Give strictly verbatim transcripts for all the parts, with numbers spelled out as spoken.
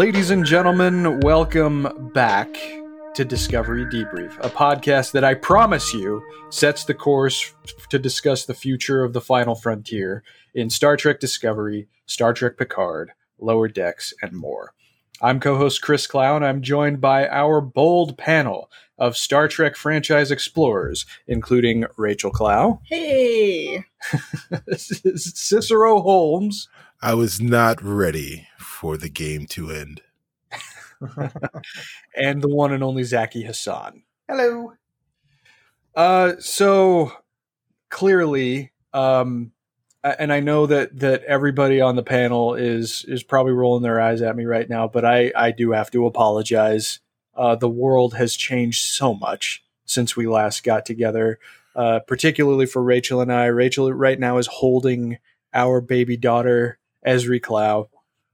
Ladies and gentlemen, welcome back to Discovery Debrief, a podcast that I promise you sets the course to discuss the future of the final frontier in Star Trek Discovery, Star Trek Picard, Lower Decks, and more. I'm co-host Chris Clow, and I'm joined by our bold panel of Star Trek franchise explorers, including Rachel Clow. Hey! Cicero Holmes. I was not ready for the game to end. And the one and only Zaki Hassan. Hello. Uh, so clearly, um, and I know that that everybody on the panel is is probably rolling their eyes at me right now, but I I do have to apologize. Uh, the world has changed so much since we last got together, uh, particularly for Rachel and I. Rachel right now is holding our baby daughter, Esri Clow,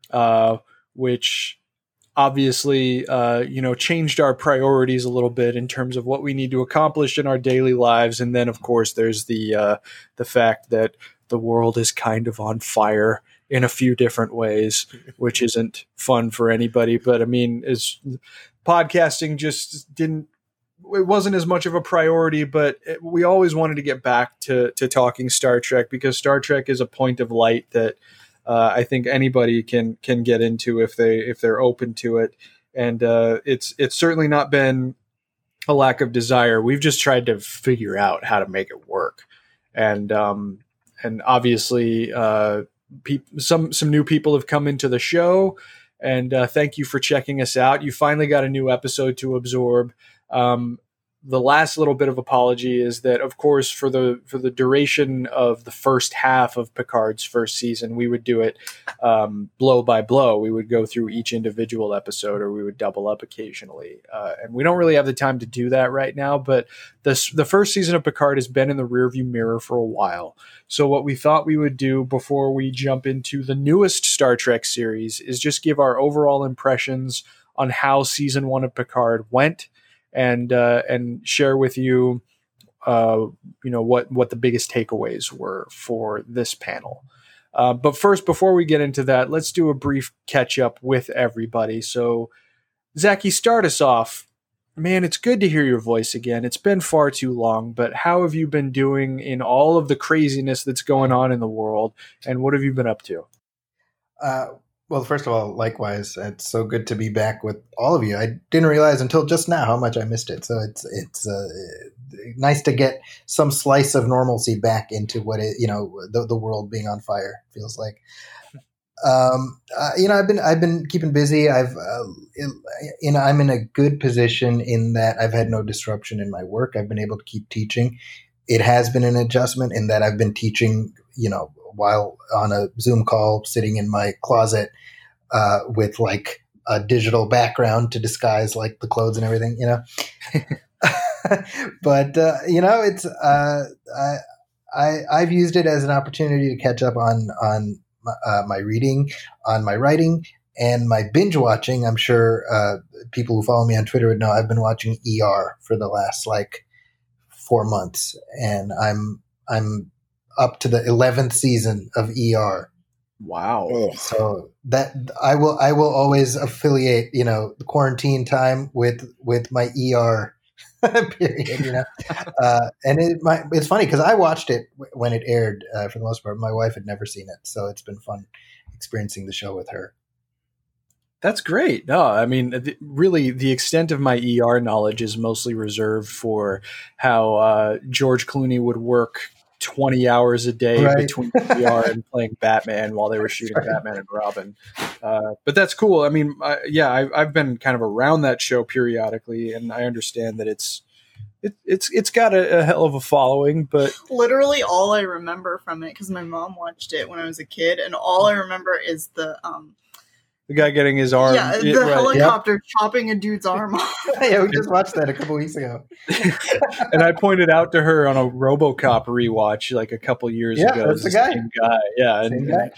uh, which obviously, uh, you know, changed our priorities a little bit in terms of what we need to accomplish in our daily lives. And then, of course, there's the uh, the fact that the world is kind of on fire in a few different ways, which isn't fun for anybody. But I mean, it's, podcasting just didn't, it wasn't as much of a priority, but it, we always wanted to get back to, to talking Star Trek because Star Trek is a point of light that uh, I think anybody can, can get into if they, if they're open to it. And uh, it's, it's certainly not been a lack of desire. We've just tried to figure out how to make it work. And, um, and obviously, uh, pe- some, some new people have come into the show, and uh, thank you for checking us out. You finally got a new episode to absorb. Um, the last little bit of apology is that, of course, for the for the duration of the first half of Picard's first season, we would do it um, blow by blow. We would go through each individual episode, or we would double up occasionally. Uh, and we don't really have the time to do that right now, but this, the first season of Picard has been in the rearview mirror for a while. So what we thought we would do before we jump into the newest Star Trek series is just give our overall impressions on how season one of Picard went, and uh, and share with you, uh, you know, what what the biggest takeaways were for this panel. Uh, but first, before we get into that, let's do a brief catch up with everybody. So, Zaki, start us off. Man, it's good to hear your voice again. It's been far too long, but how have you been doing in all of the craziness that's going on in the world, and what have you been up to? Uh, well, first of all, likewise, it's so good to be back with all of you. I didn't realize until just now how much I missed it. So it's it's uh, nice to get some slice of normalcy back into what it, you know, the, the world being on fire feels like. Um, uh, you know, I've been I've been keeping busy. I've uh, you know I'm in a good position in that I've had no disruption in my work. I've been able to keep teaching. It has been an adjustment in that I've been teaching, you know, while on a Zoom call, sitting in my closet uh, with like a digital background to disguise like the clothes and everything, you know. But uh, you know, it's uh, I, I I've used it as an opportunity to catch up on on. Uh, my reading, on my writing, and my binge watching. I'm sure uh, people who follow me on Twitter would know I've been watching E R for the last like four months, and I'm I'm up to the eleventh season of E R. Wow! So that I will I will always affiliate, you know, the quarantine time with with my E R period, you know. uh, and it my, it's funny because I watched it w- when it aired uh, for the most part. My wife had never seen it, so it's been fun experiencing the show with her. That's great. No, I mean, th- really, the extent of my E R knowledge is mostly reserved for how uh, George Clooney would work twenty hours a day right. between E R and playing Batman while they were shooting right. Batman and Robin. Uh, but that's cool. I mean, I, yeah, I, I've been kind of around that show periodically, and I understand that it's it, it's it's got a, a hell of a following. But literally, all I remember from it, because my mom watched it when I was a kid, and all I remember is the um, the guy getting his arm. Yeah, the it, right. helicopter yep. chopping a dude's arm off. Yeah, we just watched that a couple weeks ago. And I pointed out to her on a RoboCop rewatch like a couple years yeah, ago. That's the guy. Same guy. Yeah, same and, guy.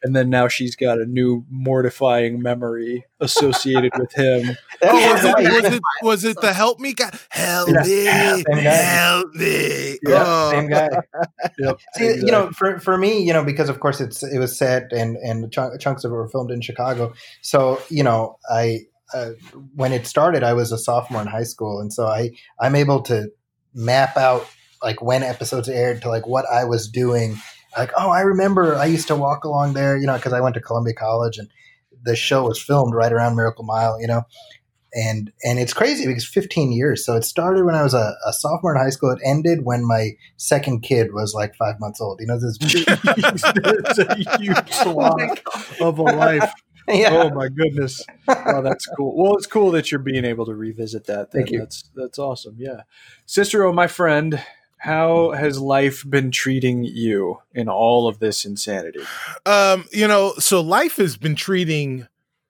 and then now she's got a new mortifying memory associated with him. Oh, was it, was it was it the help me guy? Help Yeah. me, Same guy. help me. Yeah, Oh. same guy. Yep, See, exactly. you know, for, for me, you know, because of course it's it was set and and chunk, chunks of it were filmed in Chicago. So you know, I uh, when it started, I was a sophomore in high school, and so I I'm able to map out like when episodes aired to like what I was doing. Like, oh, I remember I used to walk along there, you know, because I went to Columbia College, and the show was filmed right around Miracle Mile, you know. And and it's crazy because fifteen years. So it started when I was a, a sophomore in high school. It ended when my second kid was like five months old. You know, this It's a huge swath of a life. yeah. Oh my goodness! Oh, that's cool. Well, it's cool that you're being able to revisit that. Then. Thank you. That's that's awesome. Yeah, Cicero, my friend, how has life been treating you in all of this insanity? Um, you know, so life has been treating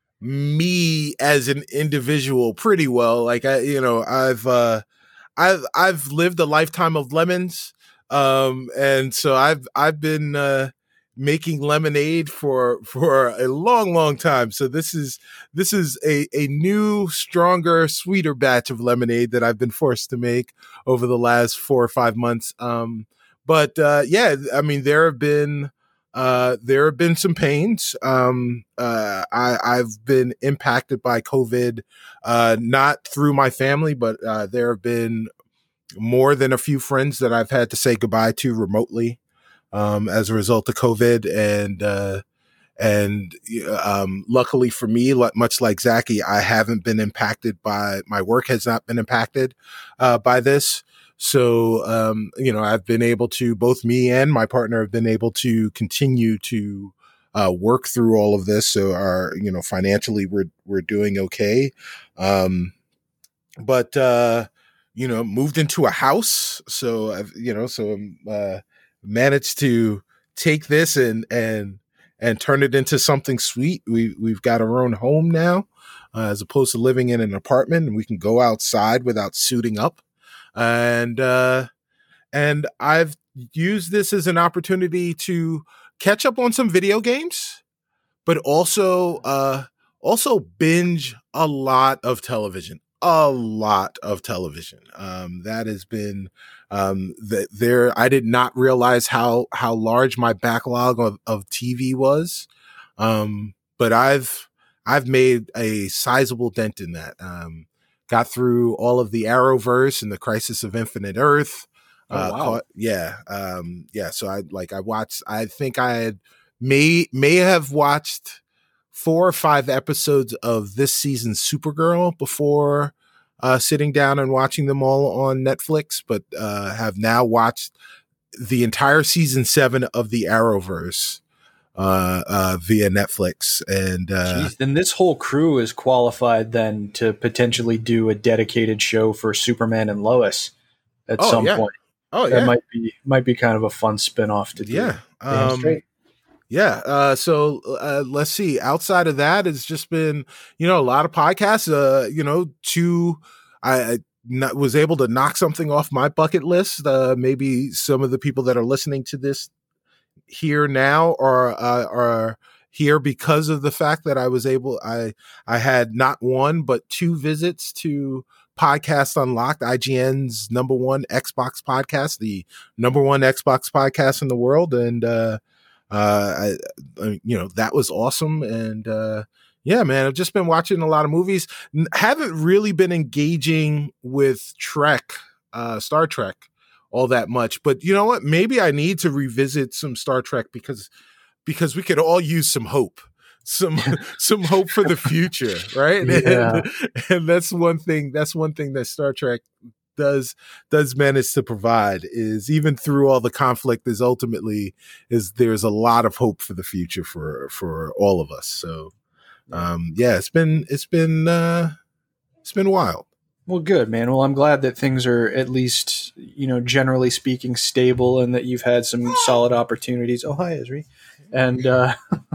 me as an individual pretty well. Like I, you know, I've uh I've I've lived a lifetime of lemons. Um, and so I've I've been uh making lemonade for for a long, long time. So this is this is a, a new, stronger, sweeter batch of lemonade that I've been forced to make over the last four or five months. Um, but uh yeah, I mean there have been Uh, there have been some pains. Um, uh, I, I've been impacted by COVID, uh, not through my family, but uh, there have been more than a few friends that I've had to say goodbye to remotely um, as a result of COVID. And uh, and um, luckily for me, much like Zachy, I haven't been impacted by my work has not been impacted uh, by this. So, um, you know, I've been able to, both me and my partner have been able to continue to uh, work through all of this. So our, you know, financially we're, we're doing okay. Um, but, uh, you know, moved into a house. So I've, you know, so, um, uh, managed to take this and, and, and turn it into something sweet. We, we've got our own home now, uh, as opposed to living in an apartment, and we can go outside without suiting up. And, uh, and I've used this as an opportunity to catch up on some video games, but also, uh, also binge a lot of television, a lot of television. Um, that has been, um, that there, I did not realize how, how large my backlog of, of T V was. Um, but I've, I've made a sizable dent in that. Um, Got through all of the Arrowverse and the Crisis of Infinite Earth. Oh, Uh, wow. caught, yeah. Um, yeah. So I like, I watched, I think I had may, may have watched four or five episodes of this season's Supergirl before, uh, sitting down and watching them all on Netflix, but, uh, have now watched the entire season seven of the Arrowverse, uh, uh, via Netflix. And, uh, Jeez, then this whole crew is qualified then to potentially do a dedicated show for Superman and Lois at Oh, some yeah. point. oh, That yeah. might be might be kind of a fun spin-off to do. Yeah. Damn Um, straight. Yeah. Uh, so uh, let's see. Outside of that, it's just been, you know, a lot of podcasts. Uh, you know, two. I, I not, was able to knock something off my bucket list. Uh, maybe some of the people that are listening to this here now are uh, are here because of the fact that I was able. I I had not one but two visits to Podcast Unlocked, I G N's number one Xbox podcast, the number one Xbox podcast in the world, and. Uh, Uh, I, I, you know, that was awesome. And, uh, yeah, man, I've just been watching a lot of movies. N- haven't really been engaging with Trek, uh, Star Trek all that much, but you know what? Maybe I need to revisit some Star Trek because, because we could all use some hope, some, some hope for the future. Right. Yeah. And, and that's one thing, that's one thing that Star Trek does does manage to provide is even through all the conflict is ultimately is there's a lot of hope for the future for for all of us. So um yeah, it's been it's been uh it's been wild. Well, good, man. Well, I'm glad that things are at least, you know, generally speaking, stable, and that you've had some solid opportunities. Oh, hi, Esri. And uh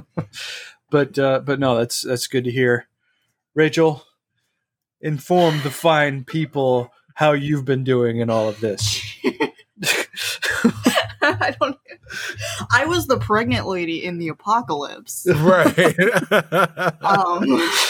but uh but no, that's that's good to hear. Rachel, inform the fine people how you've been doing in all of this. I don't I was the pregnant lady in the apocalypse. Right. um,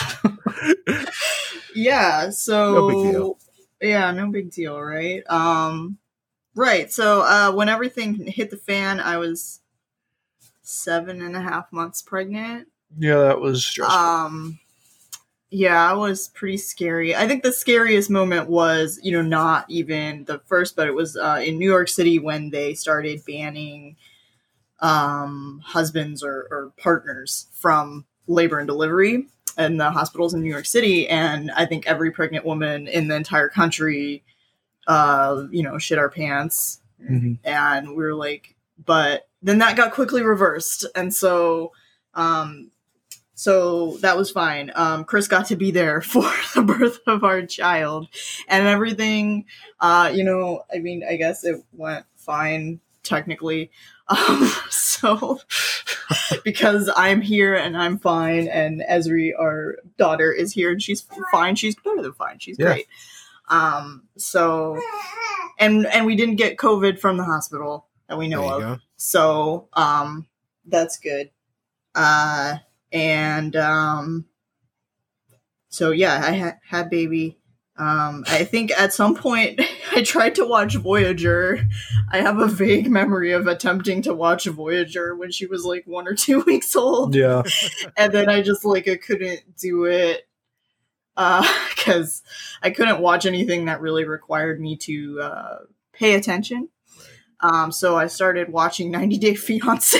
yeah. So No big deal. yeah, no big deal, right? Um, right. So uh, when everything hit the fan, I was seven and a half months pregnant. Yeah, that was stressful. Um, yeah, it was pretty scary. I think the scariest moment was, you know, not even the first, but it was uh, in New York City when they started banning um, husbands or, or partners from labor and delivery in the hospitals in New York City. And I think every pregnant woman in the entire country, uh, you know, shit our pants. Mhm. And we were like, but then that got quickly reversed. And so, um, so that was fine. Um, Chris got to be there for the birth of our child and everything. Uh, you know, I mean, I guess it went fine technically. Um, so because I'm here and I'm fine, and Esri, our daughter, is here and she's fine. She's better than fine. She's Yeah. great. Um, so, and, and we didn't get COVID from the hospital that we know There you of. go. So, um, that's good. Uh, and, um, so yeah, I ha- had baby. Um, I think at some point I tried to watch Voyager. I have a vague memory of attempting to watch Voyager when she was like one or two weeks old. Yeah. And then I just like, I couldn't do it. Uh, cause I couldn't watch anything that really required me to, uh, pay attention. Um, so I started watching ninety Day Fiance.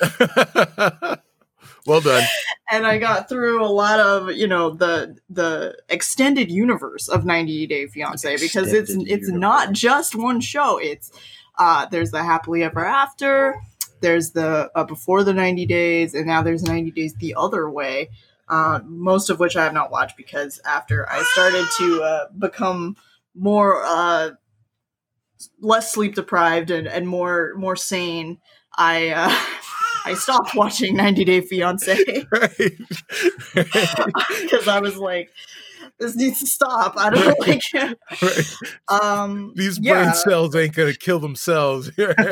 Well done. And I got through a lot of, you know, the the extended universe of ninety Day Fiance, because it's Extended it's universe. not just one show. It's uh, there's the Happily Ever After, there's the uh, Before the ninety Days, and now there's ninety Days the Other Way. Uh, most of which I have not watched because after I started to uh, become more uh, less sleep deprived and, and more more sane, I. Uh, I stopped watching ninety Day Fiance Right. because I was like, this needs to stop. I don't like it. Right. Um, These yeah, brain cells ain't gonna kill themselves.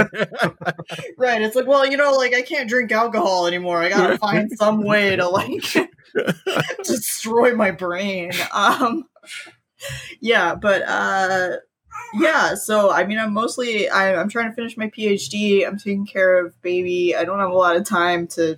right. It's like, well, you know, like I can't drink alcohol anymore. I gotta find some way to like destroy my brain. Um, yeah, but uh, yeah. So I mean, I'm mostly I, I'm trying to finish my PhD. I'm taking care of baby. I don't have a lot of time to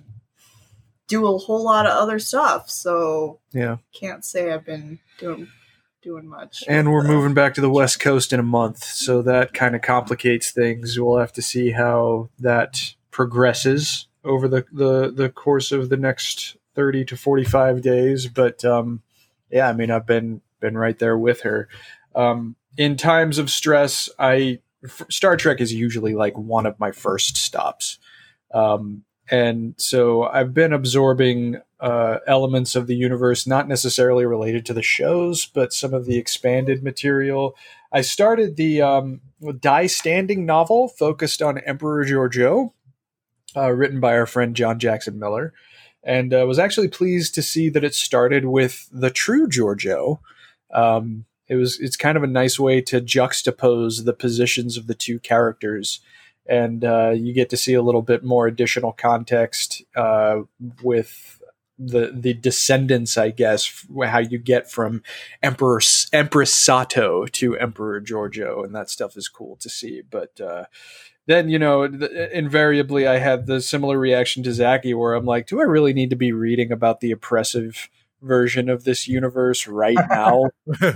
do a whole lot of other stuff. So Yeah. can't say I've been doing doing much. And we're Uh, moving back to the West Coast in a month, so that kind of complicates things. We'll have to see how that progresses over the, the, the course of the next thirty to forty-five days. But um, yeah, I mean, I've been been right there with her. Um, in times of stress, I Star Trek is usually like one of my first stops. Um, and so I've been absorbing uh, elements of the universe, not necessarily related to the shows, but some of the expanded material. I started the um, Die Standing novel focused on Emperor Georgiou, uh, written by our friend John Jackson Miller, and uh, was actually pleased to see that it started with the true Georgiou. Um, it was it's kind of a nice way to juxtapose the positions of the two characters. And uh, you get to see a little bit more additional context uh, with the the descendants, I guess, how you get from Emperor Empress Sato to Emperor Georgiou, and that stuff is cool to see. But uh, then, you know, the, invariably, I had the similar reaction to Zaki, where I'm like, do I really need to be reading about the oppressive version of this universe right now?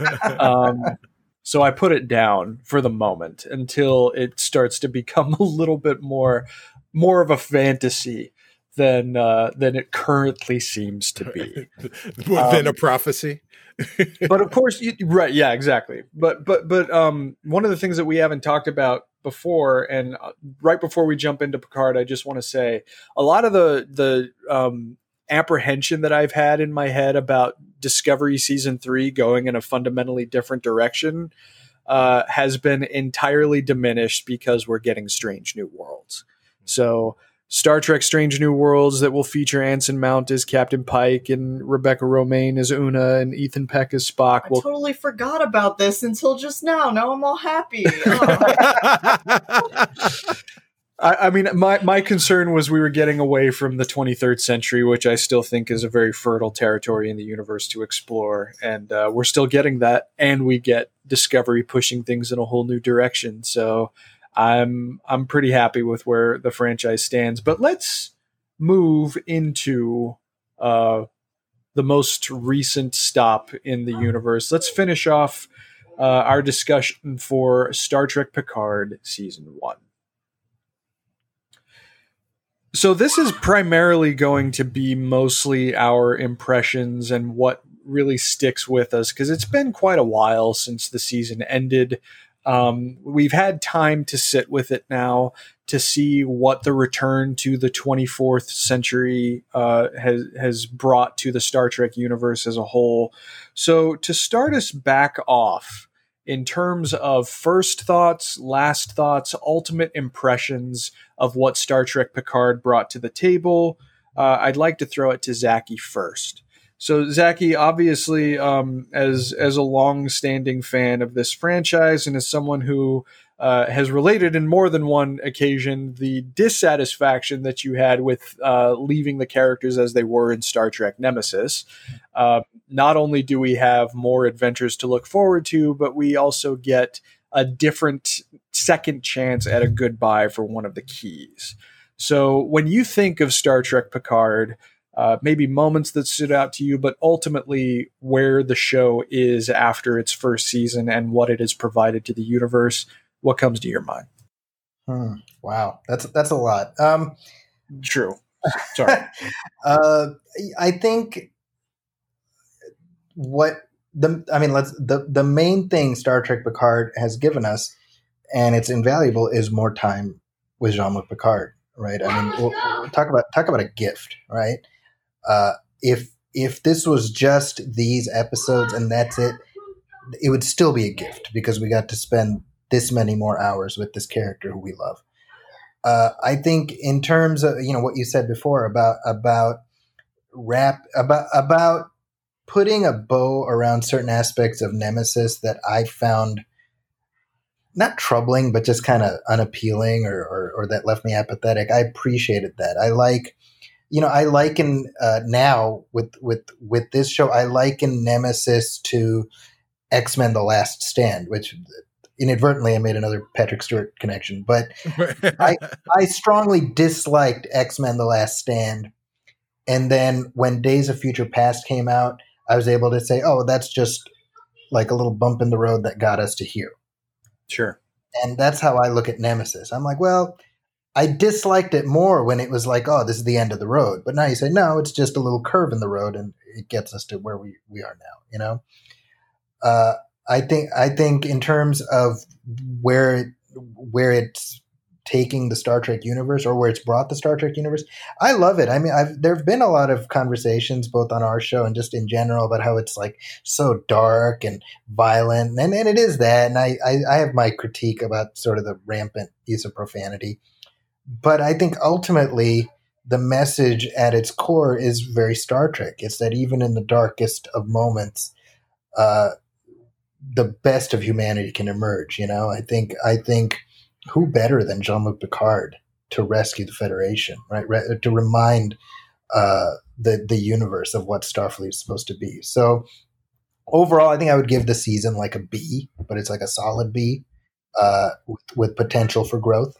um, So I put it down for the moment until it starts to become a little bit more, more of a fantasy than uh, than it currently seems to be. More than Um, a prophecy. But of course, you, right? Yeah, exactly. But but but um, one of the things that we haven't talked about before, and uh, right before we jump into Picard, I just want to say a lot of the the um, apprehension that I've had in my head about Discovery season three going in a fundamentally different direction uh, has been entirely diminished because we're getting Strange New Worlds. So Star Trek Strange New Worlds that will feature Anson Mount as Captain Pike and Rebecca Romaine as Una and Ethan Peck as Spock. I Will totally forgot about this until just now. Now I'm all happy. Oh. I, I mean, my, my concern was we were getting away from the twenty-third century, which I still think is a very fertile territory in the universe to explore. And uh, we're still getting that. And we get Discovery pushing things in a whole new direction. So I'm I'm pretty happy with where the franchise stands. But let's move into uh, the most recent stop in the universe. Let's finish off uh, our discussion for Star Trek Picard Season one. So this is primarily going to be mostly our impressions and what really sticks with us, because it's been quite a while since the season ended. Um, we've had time to sit with it now to see what the return to the twenty-fourth century uh, has has brought to the Star Trek universe as a whole. So to start us back off, in terms of first thoughts, last thoughts, ultimate impressions of what Star Trek Picard brought to the table, uh, I'd like to throw it to Zachy first. So, Zachy, obviously, um, as as a long-standing fan of this franchise and as someone who uh, has related in more than one occasion the dissatisfaction that you had with uh, leaving the characters as they were in Star Trek Nemesis, uh, not only do we have more adventures to look forward to, but we also get a different second chance at a goodbye for one of the keys. So when you think of Star Trek Picard, uh, maybe moments that stood out to you, but ultimately where the show is after its first season and what it has provided to the universe, what comes to your mind? Hmm. Wow, that's that's a lot. Um, True. Sorry. uh, I think what the I mean, let's the the main thing Star Trek Picard has given us, and it's invaluable, is more time with Jean-Luc Picard. Right? I mean, we'll, we'll talk about talk about a gift, right? Uh, if if this was just these episodes and that's it, it would still be a gift because we got to spend this many more hours with this character who we love. Uh, I think in terms of, you know, what you said before about about rap about about putting a bow around certain aspects of Nemesis that I found not troubling, but just kind of unappealing or, or or that left me apathetic. I appreciated that. I like, you know, I liken uh, now with with with this show, I liken Nemesis to X-Men: The Last Stand, which inadvertently I made another Patrick Stewart connection, but I I strongly disliked X-Men: The Last Stand. And then when Days of Future Past came out, I was able to say, oh, that's just like a little bump in the road that got us to here. Sure. And that's how I look at Nemesis. I'm like, well, I disliked it more when it was like, oh, this is the end of the road. But now you say, no, it's just a little curve in the road and it gets us to where we, we are now, you know? Uh, I think I think in terms of where it, where it's taking the Star Trek universe or where it's brought the Star Trek universe, I love it. I mean, I've, there have been a lot of conversations both on our show and just in general about how it's like so dark and violent, and, and it is that. And I, I, I have my critique about sort of the rampant use of profanity, but I think ultimately the message at its core is very Star Trek. It's that even in the darkest of moments, uh, the best of humanity can emerge. You know, I think I think. Who better than Jean-Luc Picard to rescue the Federation, right? Re- to remind uh, the the universe of what Starfleet is supposed to be. So overall, I think I would give the season like a B, but it's like a solid B uh, with, with potential for growth.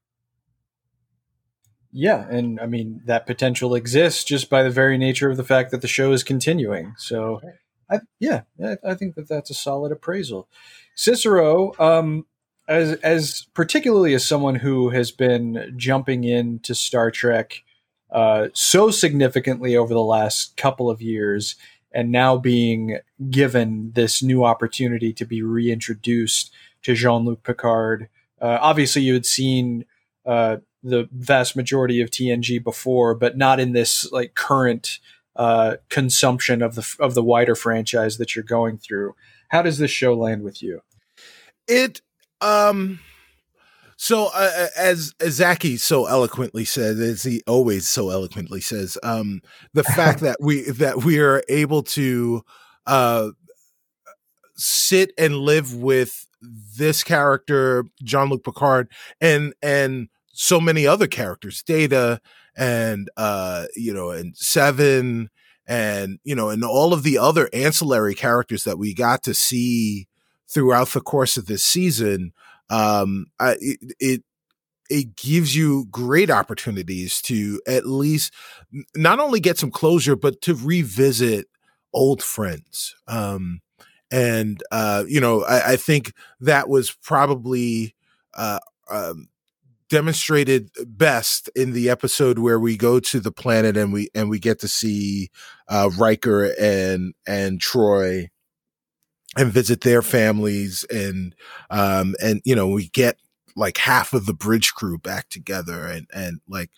Yeah, and I mean that potential exists just by the very nature of the fact that the show is continuing. So, I, yeah, I, I think that that's a solid appraisal. Cicero, um, As, as particularly as someone who has been jumping into Star Trek uh, so significantly over the last couple of years, and now being given this new opportunity to be reintroduced to Jean-Luc Picard, uh, obviously you had seen uh, the vast majority of T N G before, but not in this like current uh, consumption of the of the wider franchise that you're going through. How does this show land with you? It. Um, so uh, as, as Zachy so eloquently said, as he always so eloquently says, um, the fact that we, that we are able to, uh, sit and live with this character, Jean-Luc Picard, and, and so many other characters, Data and, uh, you know, and Seven and, you know, and all of the other ancillary characters that we got to see throughout the course of this season. Um, I, it, it, it gives you great opportunities to at least not only get some closure, but to revisit old friends. Um, and, uh, you know, I, I think that was probably, uh, um, demonstrated best in the episode where we go to the planet and we and we get to see uh, Riker and and Troy and visit their families and um and you know we get like half of the bridge crew back together and and like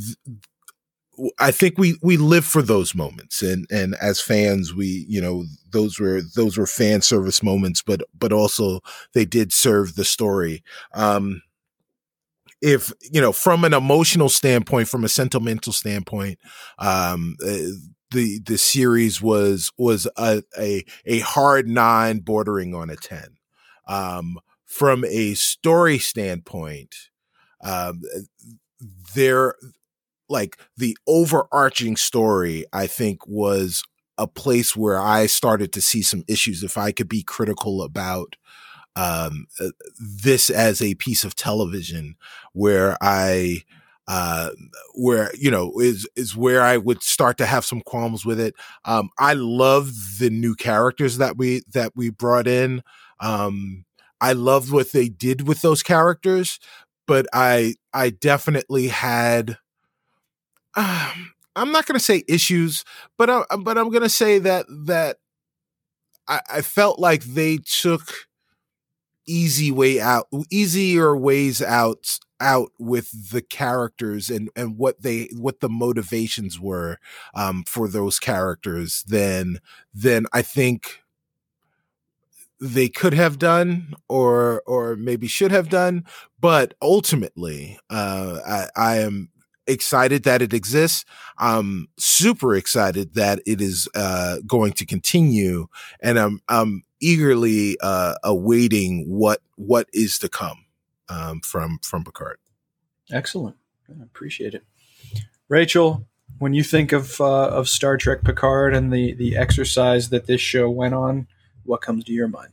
th- I think we we live for those moments and and as fans we you know those were those were fan service moments but but also they did serve the story. Um, If, you know, from an emotional standpoint, from a sentimental standpoint, um, uh, the, the series was, was a, a, a hard nine bordering on a ten. Um, from a story standpoint, um, there, like the overarching story, I think was a place where I started to see some issues. If I could be critical about, um, uh, this as a piece of television where I, uh, where, you know, is, is where I would start to have some qualms with it. Um, I love the new characters that we, that we brought in. Um, I loved what they did with those characters, but I, I definitely had, um, I'm not going to say issues, but I, but I'm going to say that, that I, I felt like they took easy way out, easier ways out, out with the characters and, and what they, what the motivations were, um, for those characters than, than I think they could have done or, or maybe should have done. But ultimately, uh, I, I am excited that it exists. I'm super excited that it is, uh, going to continue. And I'm, I'm, eagerly uh, awaiting what what is to come um, from from Picard. Excellent, I appreciate it. Rachel, when you think of uh, of Star Trek Picard and the the exercise that this show went on, what comes to your mind?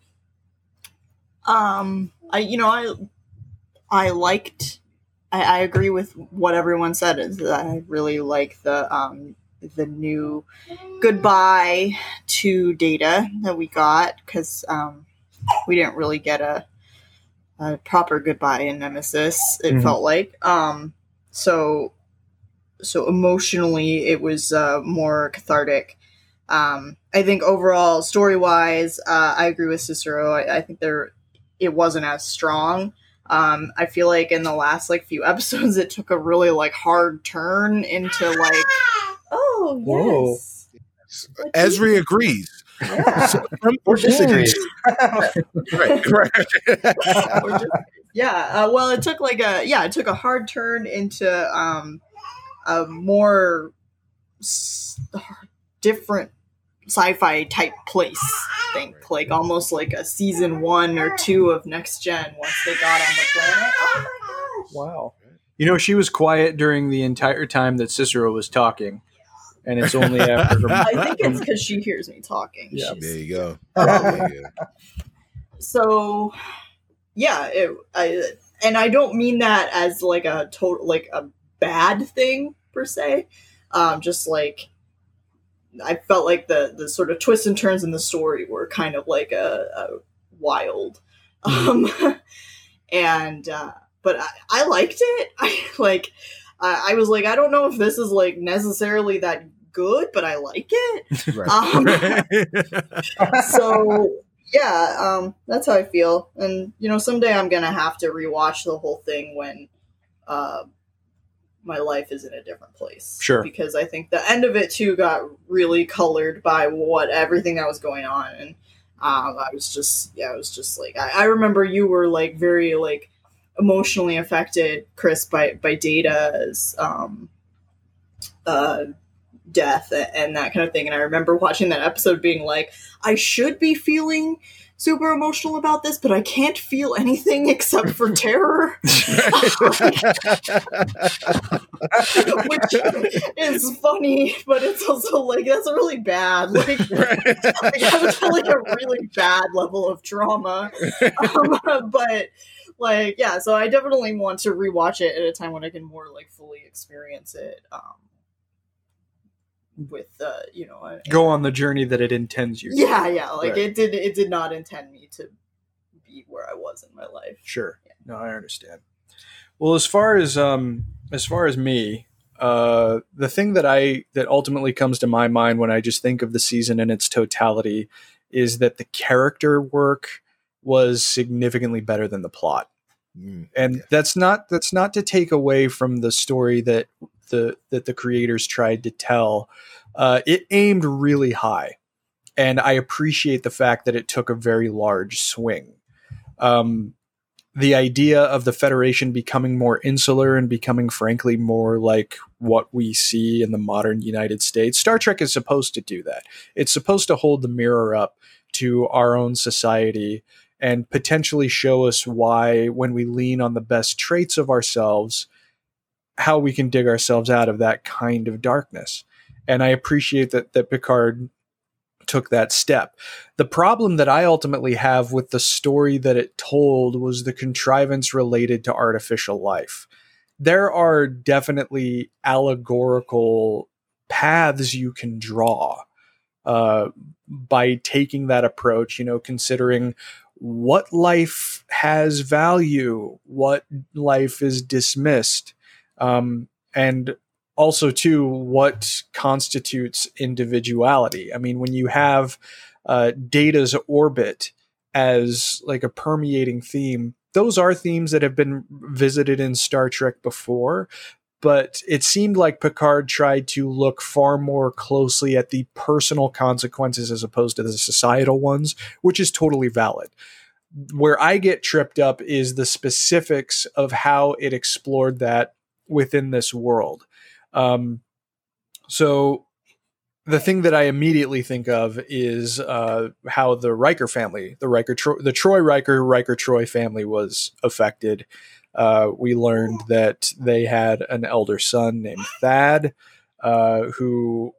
Um, I you know I I liked. I, I agree with what everyone said. Is that I really like the um the new goodbye to Data that we got because um, we didn't really get a, a proper goodbye in Nemesis. It mm-hmm. felt like um, so so emotionally it was uh, more cathartic. Um, I think overall story wise, uh, I agree with Cicero. I, I think there it wasn't as strong. Um, I feel like in the last like few episodes, it took a really like hard turn into like. Oh, yes. Whoa. Ezri agrees. Yeah. So, um, or disagrees. right, right. or just, yeah. Uh, well, it took like a, yeah, it took a hard turn into um, a more s- different sci-fi type place, I think. Like almost like a season one or two of Next Gen once they got on the planet. Oh my gosh. Wow. You know, she was quiet during the entire time that Cicero was talking. And it's only after her. I think it's because she hears me talking. Yeah, She's, there you go. There you go. So, yeah, it, I, and I don't mean that as like a total, like a bad thing per se. Um, just like I felt like the the sort of twists and turns in the story were kind of like a, a wild, um, and uh, but I, I liked it. I like. I was like, I don't know if this is like necessarily that good, but I like it. Right. Um, so yeah, um, that's how I feel. And you know, someday I'm gonna have to rewatch the whole thing when uh, my life is in a different place. Sure. Because I think the end of it too got really colored by what everything that was going on, and um, I was just, yeah, I was just like, I, I remember you were like very like. emotionally affected, Chris, by by Data's um, uh, death and that kind of thing. And I remember watching that episode being like, I should be feeling super emotional about this, but I can't feel anything except for terror. Like, which is funny, but it's also like, that's really bad. Like, like I was feeling a really bad level of trauma. Um, but like, yeah, so I definitely want to rewatch it at a time when I can more like fully experience it. Um, with uh you know uh, go on the journey that it intends you to. yeah yeah like Right. it did it did not intend me to be where I was in my life. Sure. No, I understand. Well, as far as um as far as me, uh the thing that I that ultimately comes to my mind when I just think of the season in its totality is that the character work was significantly better than the plot. Mm, And yeah. that's not that's not to take away from the story that the that the creators tried to tell. Uh, it aimed really high, and I appreciate the fact that it took a very large swing. Um, the idea of the Federation becoming more insular and becoming, frankly, more like what we see in the modern United States. Star Trek is supposed to do that. It's supposed to hold the mirror up to our own society and potentially show us why, when we lean on the best traits of ourselves, how we can dig ourselves out of that kind of darkness. And I appreciate that that Picard took that step. The problem that I ultimately have with the story that it told was the contrivance related to artificial life. There are definitely allegorical paths you can draw uh, by taking that approach, you know, considering what life has value, what life is dismissed. Um, and also, too, what constitutes individuality. I mean, when you have uh, Data's orbit as like a permeating theme, those are themes that have been visited in Star Trek before, but it seemed like Picard tried to look far more closely at the personal consequences as opposed to the societal ones, which is totally valid. Where I get tripped up is the specifics of how it explored that within this world. Um, so the thing that I immediately think of is uh, how the Riker family, the Riker, Tro- the Troy Riker, Riker Troy family was affected. Uh, we learned that they had an elder son named Thad, uh, who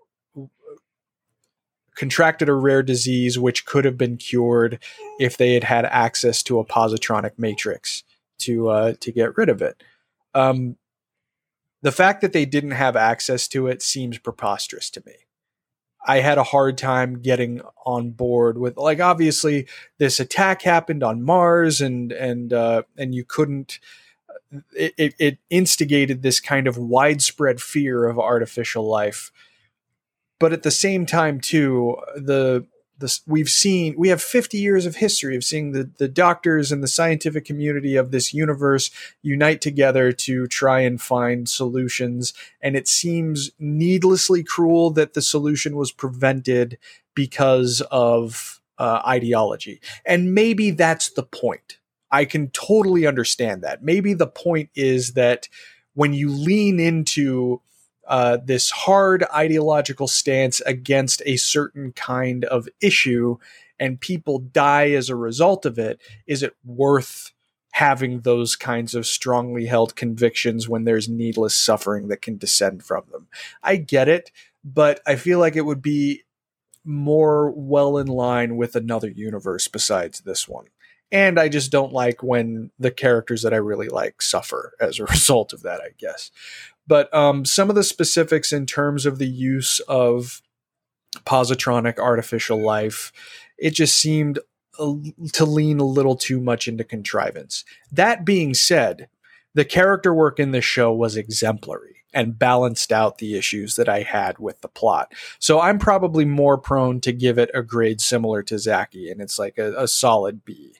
contracted a rare disease which could have been cured if they had had access to a positronic matrix to uh, to get rid of it. Um, the fact that they didn't have access to it seems preposterous to me. I had a hard time getting on board with, like, obviously this attack happened on Mars, and and uh, and you couldn't. It, it, it instigated this kind of widespread fear of artificial life. But at the same time, too, the the we've seen we have fifty years of history of seeing the the doctors and the scientific community of this universe unite together to try and find solutions. And it seems needlessly cruel that the solution was prevented because of uh, ideology. And maybe that's the point. I can totally understand that. Maybe the point is that when you lean into Uh, this hard ideological stance against a certain kind of issue and people die as a result of it, is it worth having those kinds of strongly held convictions when there's needless suffering that can descend from them? I get it, but I feel like it would be more well in line with another universe besides this one. And I just don't like when the characters that I really like suffer as a result of that, I guess. But um, some of the specifics in terms of the use of positronic artificial life, it just seemed a, to lean a little too much into contrivance. That being said, the character work in this show was exemplary and balanced out the issues that I had with the plot. So I'm probably more prone to give it a grade similar to Zaki, and it's like a, a solid B.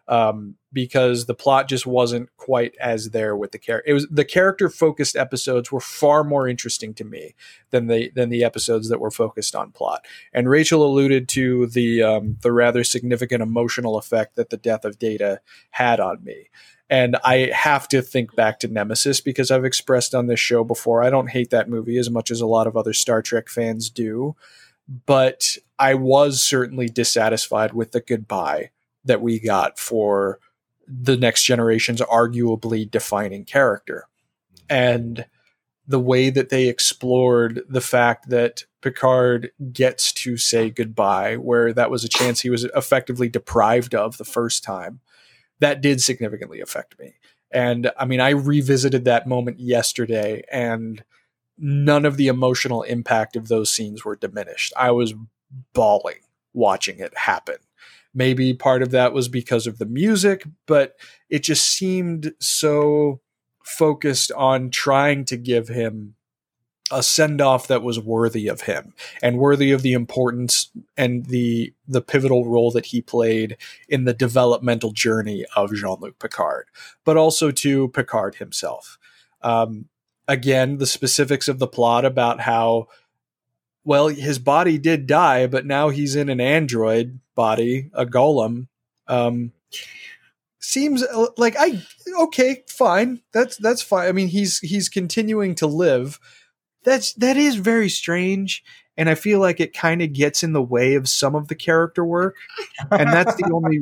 um, because the plot just wasn't quite as there with the character. It was the character focused episodes were far more interesting to me than the than the episodes that were focused on plot. And Rachel alluded to the um, the rather significant emotional effect that the death of Data had on me. And I have to think back to Nemesis because I've expressed on this show before, I don't hate that movie as much as a lot of other Star Trek fans do. But I was certainly dissatisfied with the goodbye that we got for the Next Generation's arguably defining character. And the way that they explored the fact that Picard gets to say goodbye, where that was a chance he was effectively deprived of the first time, that did significantly affect me. And I mean, I revisited that moment yesterday, and none of the emotional impact of those scenes were diminished. I was bawling watching it happen. Maybe part of that was because of the music, but it just seemed so focused on trying to give him a send-off that was worthy of him and worthy of the importance and the the pivotal role that he played in the developmental journey of Jean-Luc Picard, but also to Picard himself. Um, again, the specifics of the plot about how, well, his body did die, but now he's in an android body, a golem. Um, seems like I okay, fine. That's that's fine. I mean, he's he's continuing to live. That's that is very strange, and I feel like it kind of gets in the way of some of the character work, and that's the only.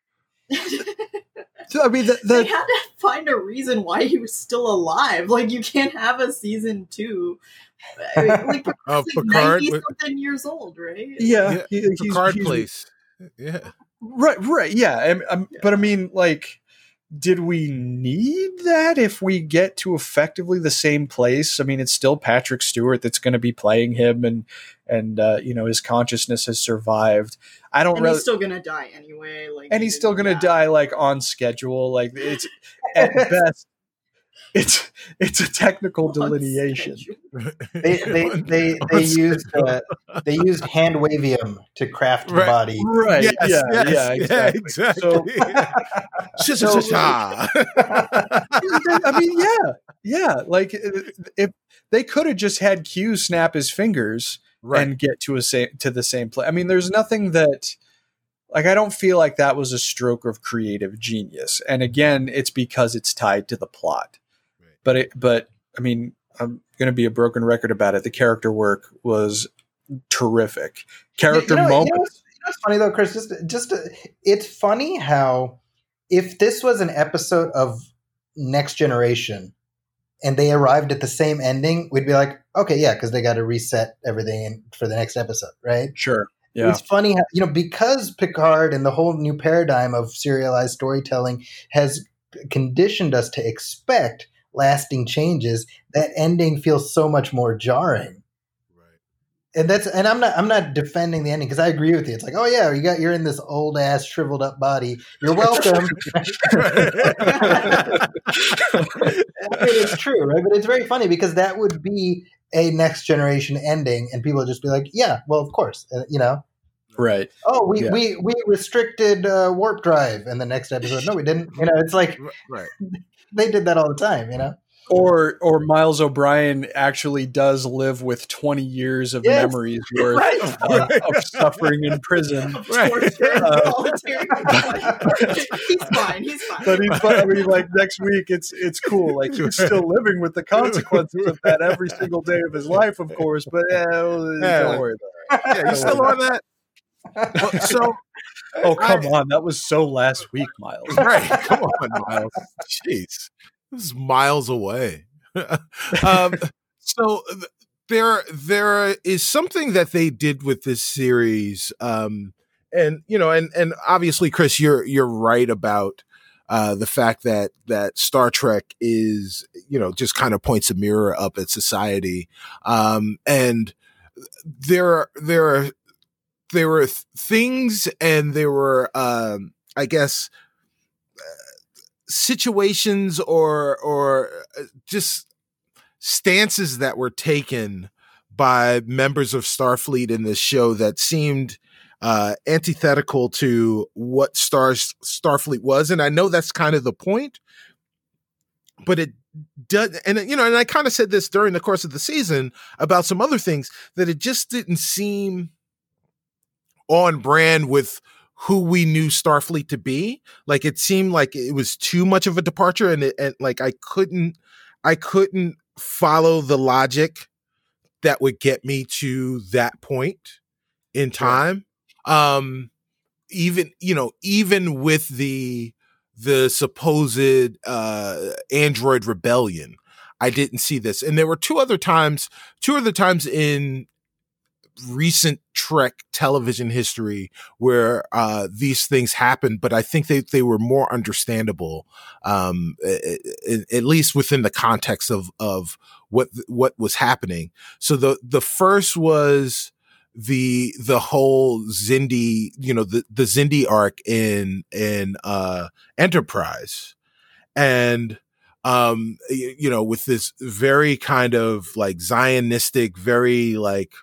So, I mean, the, the, they had to find a reason why he was still alive. Like, you can't have a season two. I mean, like, Picard's uh, like Picard ninety something years old, right? Yeah, yeah he, he's, Picard he's, place. Yeah, right, right, yeah. I'm, I'm, Yeah. But I mean, like, did we need that if we get to effectively the same place? I mean, it's still Patrick Stewart that's going to be playing him, and and uh, you know, his consciousness has survived. I don't And really, he's still gonna die anyway. Like, and he's still going to die like on schedule. Like it's at best, it's it's a technical delineation. They they they, they used uh, they used hand wavium to craft the Right. body. Right? Yes, yeah, yes, yeah, exactly. exactly. So, Sha, sha, sha, sha. I mean, yeah, yeah. Like if they could have just had Q snap his fingers Right. and get to a sa- to the same place. I mean, there's nothing that, like, I don't feel like that was a stroke of creative genius. And again, it's because it's tied to the plot. Right. But it, but I mean, I'm going to be a broken record about it. The character work was terrific. Character you know, moments. You know, what's, you know what's funny though, Chris? Just, just uh, it's funny how if this was an episode of Next Generation and they arrived at the same ending, we'd be like, okay, yeah, because they got to reset everything in, for the next episode, right? Sure. Yeah. It's funny how, you know, because Picard and the whole new paradigm of serialized storytelling has conditioned us to expect lasting changes, that ending feels so much more jarring. Right. And that's and I'm not I'm not defending the ending because I agree with you. It's like, oh yeah, you got you're in this old ass shriveled up body. You're welcome. I mean, it's true, right? But it's very funny because that would be a Next Generation ending, and people would just be like, yeah, well, of course, uh, you know. Right. Oh, we Yeah. we we restricted uh, warp drive in the next episode. No, we didn't. You know, it's like Right. they did that all the time. You know. Or or Miles O'Brien actually does live with twenty years of Yes. memories worth Right. uh, of suffering in prison. Right. Torture, Uh, solitary. He's fine. He's fine. But he's I mean, like next week, it's it's cool. Like he's still living with the consequences of that every single day of his life, of course. But eh, well, Yeah. don't worry about it. Yeah, you still on that? Well, so Oh come I- on, that was so last week, Miles. right, come on, Miles. Jeez, this is miles away. um, so th- there, there is something that they did with this series, um, and you know, and and obviously, Chris, you're you're right about uh, the fact that that Star Trek is, you know, just kind of points a mirror up at society, um, and there there are there were th- things and there were, um, I guess, uh, situations or or uh, just stances that were taken by members of Starfleet in this show that seemed uh, antithetical to what Stars Starfleet was, and I know that's kind of the point, but it does, and you know, and I kind of said this during the course of the season about some other things that it just didn't seem on brand with who we knew Starfleet to be. Like it seemed like it was too much of a departure, and it, and like I couldn't, I couldn't follow the logic that would get me to that point in time. Um, even, you know, even with the, the supposed, uh, android rebellion, I didn't see this. And there were two other times, two other times in recent Trek television history where, uh, these things happened, but I think they, they were more understandable, um, at, at least within the context of, of what, what was happening. So the, the first was, the the whole Xindi, you know, the, the Xindi arc in in uh Enterprise. And um you, you know, with this very kind of like Zionistic, very like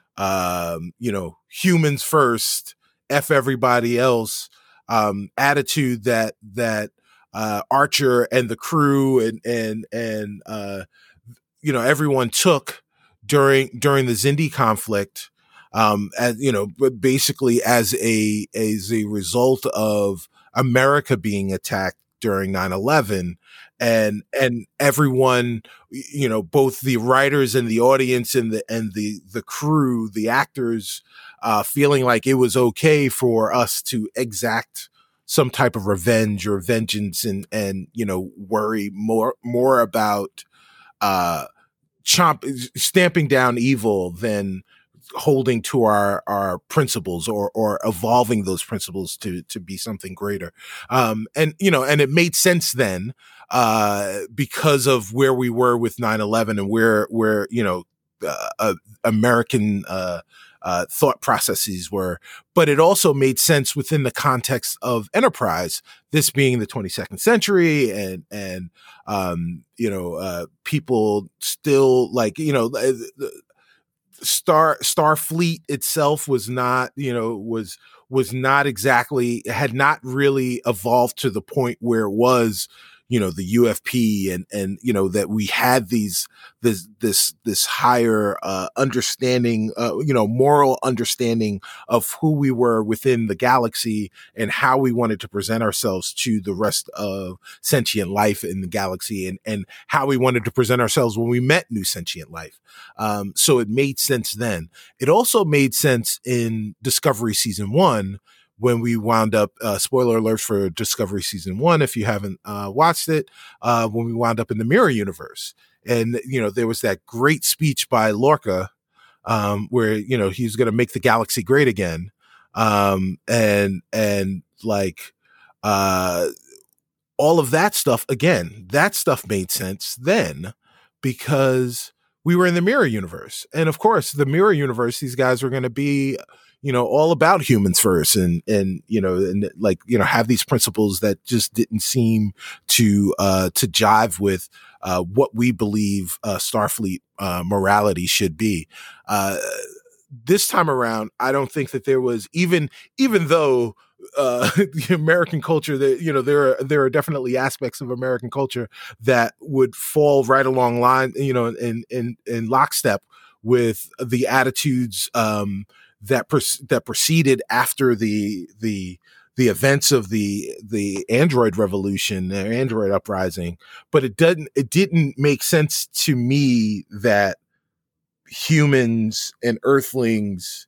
um, you know, humans first, F everybody else um attitude that that uh Archer and the crew and and and uh you know, everyone took during during the Xindi conflict. Um, as you know, but basically as a, as a result of America being attacked during nine eleven, and, and everyone, you know, both the writers and the audience and the, and the, the crew, the actors, uh, feeling like it was okay for us to exact some type of revenge or vengeance and, and, you know, worry more, more about, uh, chomp, stamping down evil than holding to our, our principles or, or evolving those principles to, to be something greater. Um, and, you know, and it made sense then, uh, because of where we were with nine eleven and where, where, you know, uh, uh American, uh, uh, thought processes were, but it also made sense within the context of Enterprise, this being the twenty-second century and, and, um, you know, uh, people still like, you know, the, Star Starfleet itself was not, you know, was was not exactly, had not really evolved to the point where it was, you know, the U F P and and you know that we had these this this this higher uh, understanding, uh, you know, moral understanding of who we were within the galaxy and how we wanted to present ourselves to the rest of sentient life in the galaxy, and and how we wanted to present ourselves when we met new sentient life. Um, so it made sense then. It also made sense in Discovery season one, when we wound up, uh, spoiler alert for Discovery season one, if you haven't, uh, watched it, uh, when we wound up in the Mirror Universe. And, you know, there was that great speech by Lorca, um, where, you know, he's going to make the galaxy great again. Um, and, and like, uh, all of that stuff, again, that stuff made sense then because we were in the Mirror Universe. And of course, the Mirror Universe, these guys were going to be, you know, all about humans first and, and, you know, and like, you know, have these principles that just didn't seem to, uh, to jive with, uh, what we believe, uh, Starfleet, uh, morality should be. Uh, this time around, I don't think that there was even, even though, uh, the American culture that, you know, there are, there are definitely aspects of American culture that would fall right along line, you know, in, in, in lockstep with the attitudes, um, that pre- that proceeded after the the the events of the the Android revolution, the Android uprising. But it doesn't it didn't make sense to me that humans and Earthlings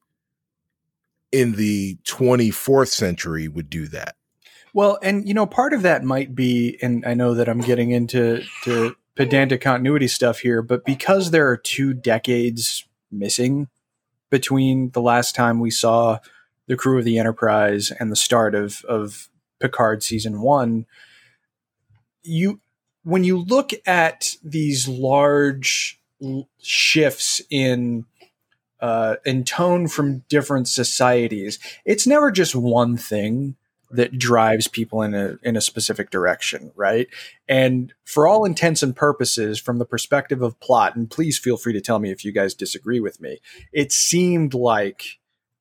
in the twenty-fourth century would do that. Well, and you know, part of that might be, and I know that I'm getting into to pedantic continuity stuff here, but because there are two decades missing between the last time we saw the crew of the Enterprise and the start of, of Picard season one, you, when you look at these large shifts in, uh, in tone from different societies, it's never just one thing that drives people in a in a specific direction, right? And for all intents and purposes, from the perspective of plot, and please feel free to tell me if you guys disagree with me, it seemed like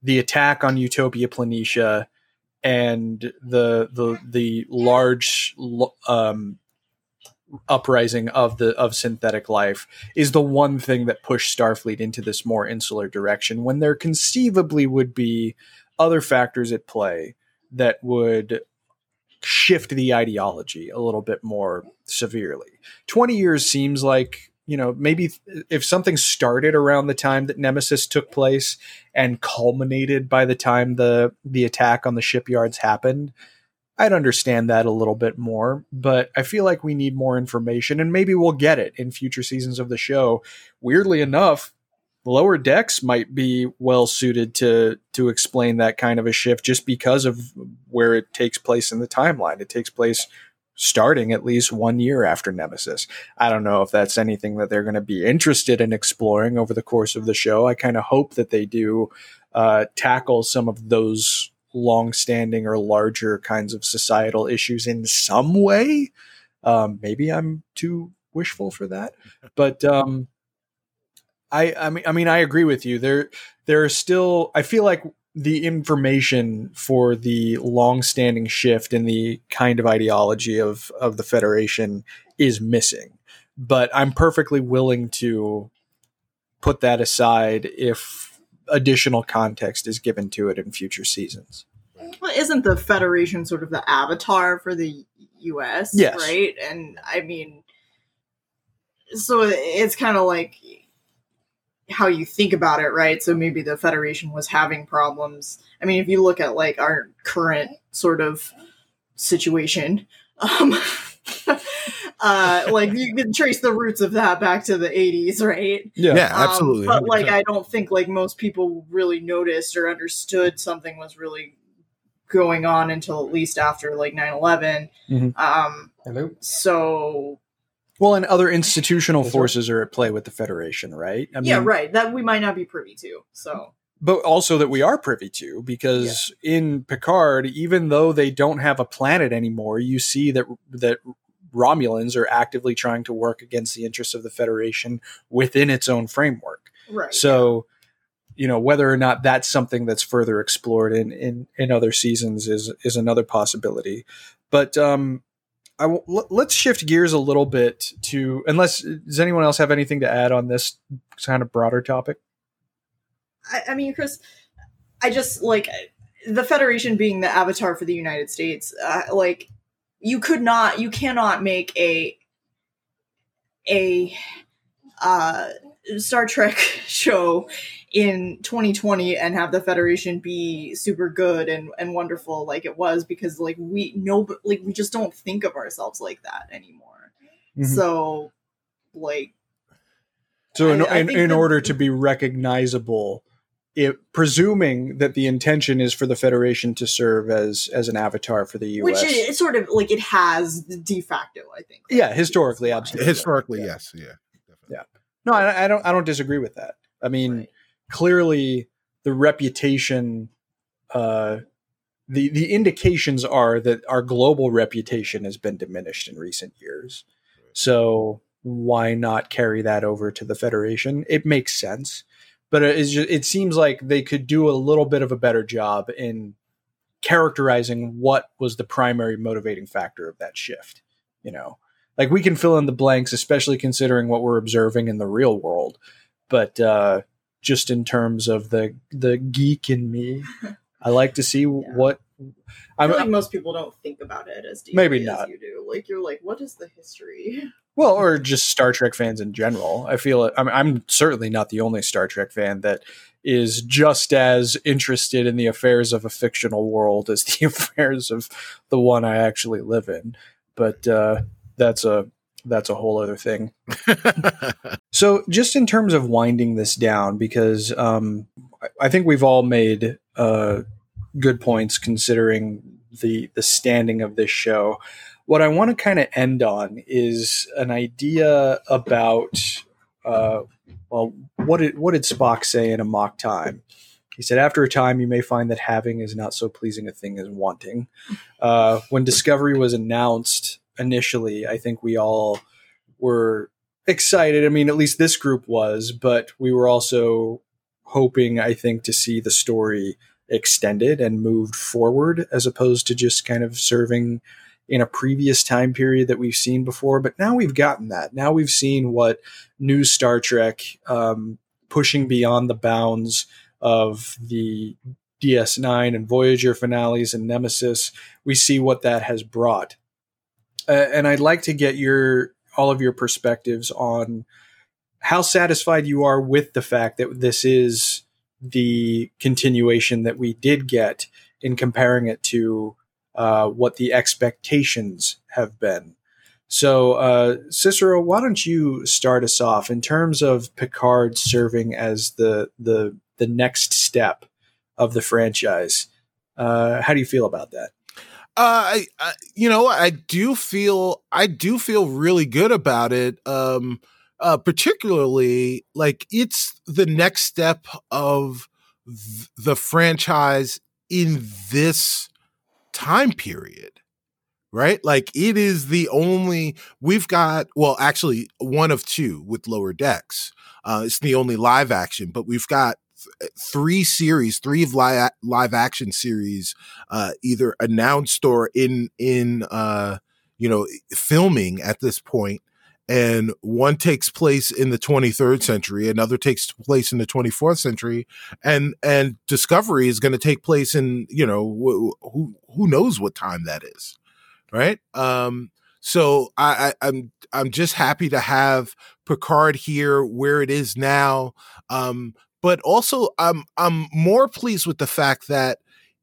the attack on Utopia Planitia and the the the large um, uprising of the of synthetic life is the one thing that pushed Starfleet into this more insular direction, when there conceivably would be other factors at play that would shift the ideology a little bit more severely. twenty years seems like, you know, maybe if something started around the time that Nemesis took place and culminated by the time the the attack on the shipyards happened, I'd understand that a little bit more. But I feel like we need more information, and maybe we'll get it in future seasons of the show. Weirdly enough, Lower Decks might be well suited to to explain that kind of a shift, just because of where it takes place in the timeline. It takes place starting at least one year after Nemesis. I don't know if that's anything that they're going to be interested in exploring over the course of the show. I kind of hope that they do uh, tackle some of those long-standing or larger kinds of societal issues in some way. Um, maybe I'm too wishful for that, but um, I, I mean, I mean, I agree with you. There, there are still. I feel like the information for the long-standing shift in the kind of ideology of of the Federation is missing. But I'm perfectly willing to put that aside if additional context is given to it in future seasons. Well, isn't the Federation sort of the avatar for the U S? Yes. Right? And I mean, so it's kind of like how you think about it, right? So maybe the Federation was having problems. I mean, if you look at like our current sort of situation, um, uh, like you can trace the roots of that back to the eighties, right? Yeah, yeah, absolutely. Um, but like, I don't think like most people really noticed or understood something was really going on until at least after like nine eleven. Mm-hmm. Um, Hello. So, well, and other institutional forces are at play with the Federation, right? I mean, yeah, right. That we might not be privy to. So, but also that we are privy to, because yeah. in Picard, even though they don't have a planet anymore, you see that that Romulans are actively trying to work against the interests of the Federation within its own framework. Right. So, you know, whether or not that's something that's further explored in, in, in other seasons is, is another possibility. But um, I w- l- let's shift gears a little bit to, unless, does anyone else have anything to add on this kind of broader topic? I, I mean, Chris, I just like the Federation being the avatar for the United States. Uh, like, you could not, you cannot make a a uh, Star Trek show in twenty twenty and have the Federation be super good and, and wonderful like it was, because like we know, like we just don't think of ourselves like that anymore. Mm-hmm. So, like, so in, I, I in, in that, order to be recognizable, it, presuming that the intention is for the Federation to serve as as an avatar for the U S, which it, it's sort of like it has de facto, I think. Like, yeah, historically, absolutely. Historically, yeah. yes, yeah, definitely. yeah. No, I, I don't. I don't disagree with that. I mean, right. Clearly, the reputation, uh, the the indications are that our global reputation has been diminished in recent years. So why not carry that over to the Federation? It makes sense. But it, just, it seems like they could do a little bit of a better job in characterizing what was the primary motivating factor of that shift. You know, like we can fill in the blanks, especially considering what we're observing in the real world. But uh, just in terms of the the geek in me, I like to see yeah. what. I feel like most people don't think about it as deeply maybe as not. you do. Like you're like, what is the history? Well, or just Star Trek fans in general. I feel I'm, I'm certainly not the only Star Trek fan that is just as interested in the affairs of a fictional world as the affairs of the one I actually live in. But uh, that's a that's a whole other thing. So, just in terms of winding this down, because um, I think we've all made uh, good points considering the the standing of this show. What I want to kind of end on is an idea about, uh, well, what did what did Spock say in A Mock Time? He said, after a time, you may find that having is not so pleasing a thing as wanting. Uh, when Discovery was announced initially, I think we all were excited. I mean, at least this group was, but we were also hoping, I think, to see the story extended and moved forward as opposed to just kind of serving in a previous time period that we've seen before. But now we've gotten that. Now we've seen what new Star Trek, um, pushing beyond the bounds of the D S nine and Voyager finales and Nemesis. We see what that has brought. Uh, and I'd like to get your all of your perspectives on how satisfied you are with the fact that this is the continuation that we did get in comparing it to uh, what the expectations have been. So, uh, Cicero, why don't you start us off in terms of Picard serving as the the the next step of the franchise? Uh, how do you feel about that? Uh, I, I, you know, I do feel, I do feel really good about it. Um, uh, particularly like it's the next step of th- the franchise in this time period, right? Like it is the only, we've got, well, actually one of two with Lower Decks. Uh, it's the only live action, but we've got three series, three of live, live action series, uh, either announced or in, in, uh, you know, filming at this point. And one takes place in the twenty-third century, another takes place in the twenty-fourth century, and, and Discovery is going to take place in, you know, wh- who, who knows what time that is. Right. Um, so I, I, I'm, I'm just happy to have Picard here where it is now. Um, But also, I'm I'm more pleased with the fact that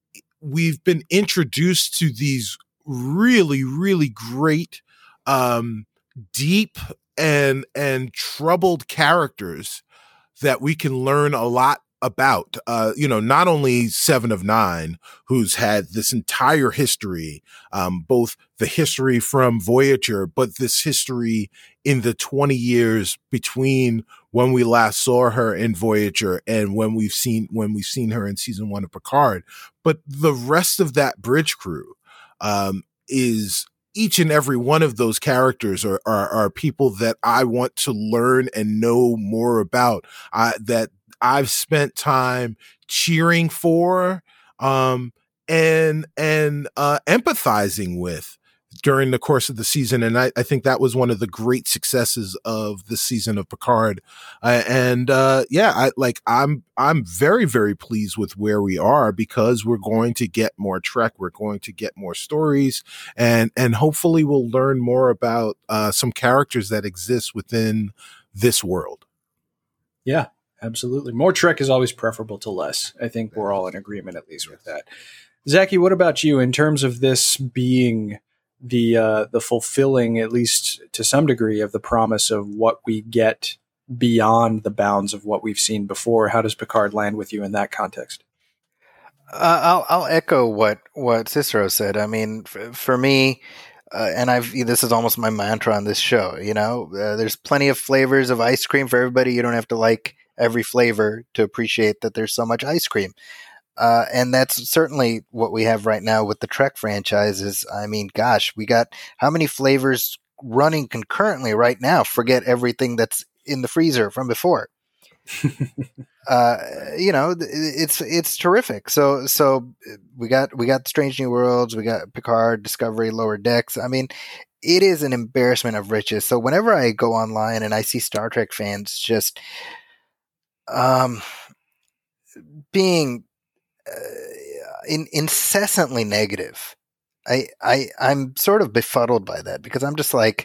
we've been introduced to these really, really great, um, deep and and troubled characters that we can learn a lot about. Uh, you know, not only Seven of Nine, who's had this entire history, um, both the history from Voyager, but this history in the twenty years between when we last saw her in Voyager and when we've seen when we've seen her in season one of Picard. But the rest of that bridge crew um, is each and every one of those characters are, are, are people that I want to learn and know more about, uh, that I've spent time cheering for, um, and, and, uh, empathizing with during the course of the season. And I, I think that was one of the great successes of the season of Picard. Uh, and, uh, yeah, I like, I'm, I'm very, very pleased with where we are because we're going to get more Trek. We're going to get more stories and, and hopefully we'll learn more about, uh, some characters that exist within this world. Yeah, absolutely. More Trek is always preferable to less. I think we're all in agreement, at least with that. Zachy, what about you in terms of this being the uh, the fulfilling, at least to some degree, of the promise of what we get beyond the bounds of what we've seen before? How does Picard land with you in that context? Uh, I'll I'll echo what what Cicero said. I mean, f- for me, uh, and I've this is almost my mantra on this show. You know, uh, there's plenty of flavors of ice cream for everybody. You don't have to like every flavor to appreciate that there's so much ice cream. Uh, and that's certainly what we have right now with the Trek franchises. I mean, gosh, we got how many flavors running concurrently right now? Forget everything that's in the freezer from before. uh, you know, it's it's terrific. So so we got we got Strange New Worlds, we got Picard, Discovery, Lower Decks. I mean, it is an embarrassment of riches. So whenever I go online and I see Star Trek fans just um being Uh, in, incessantly negative, I, I, I'm sort of befuddled by that because I'm just like,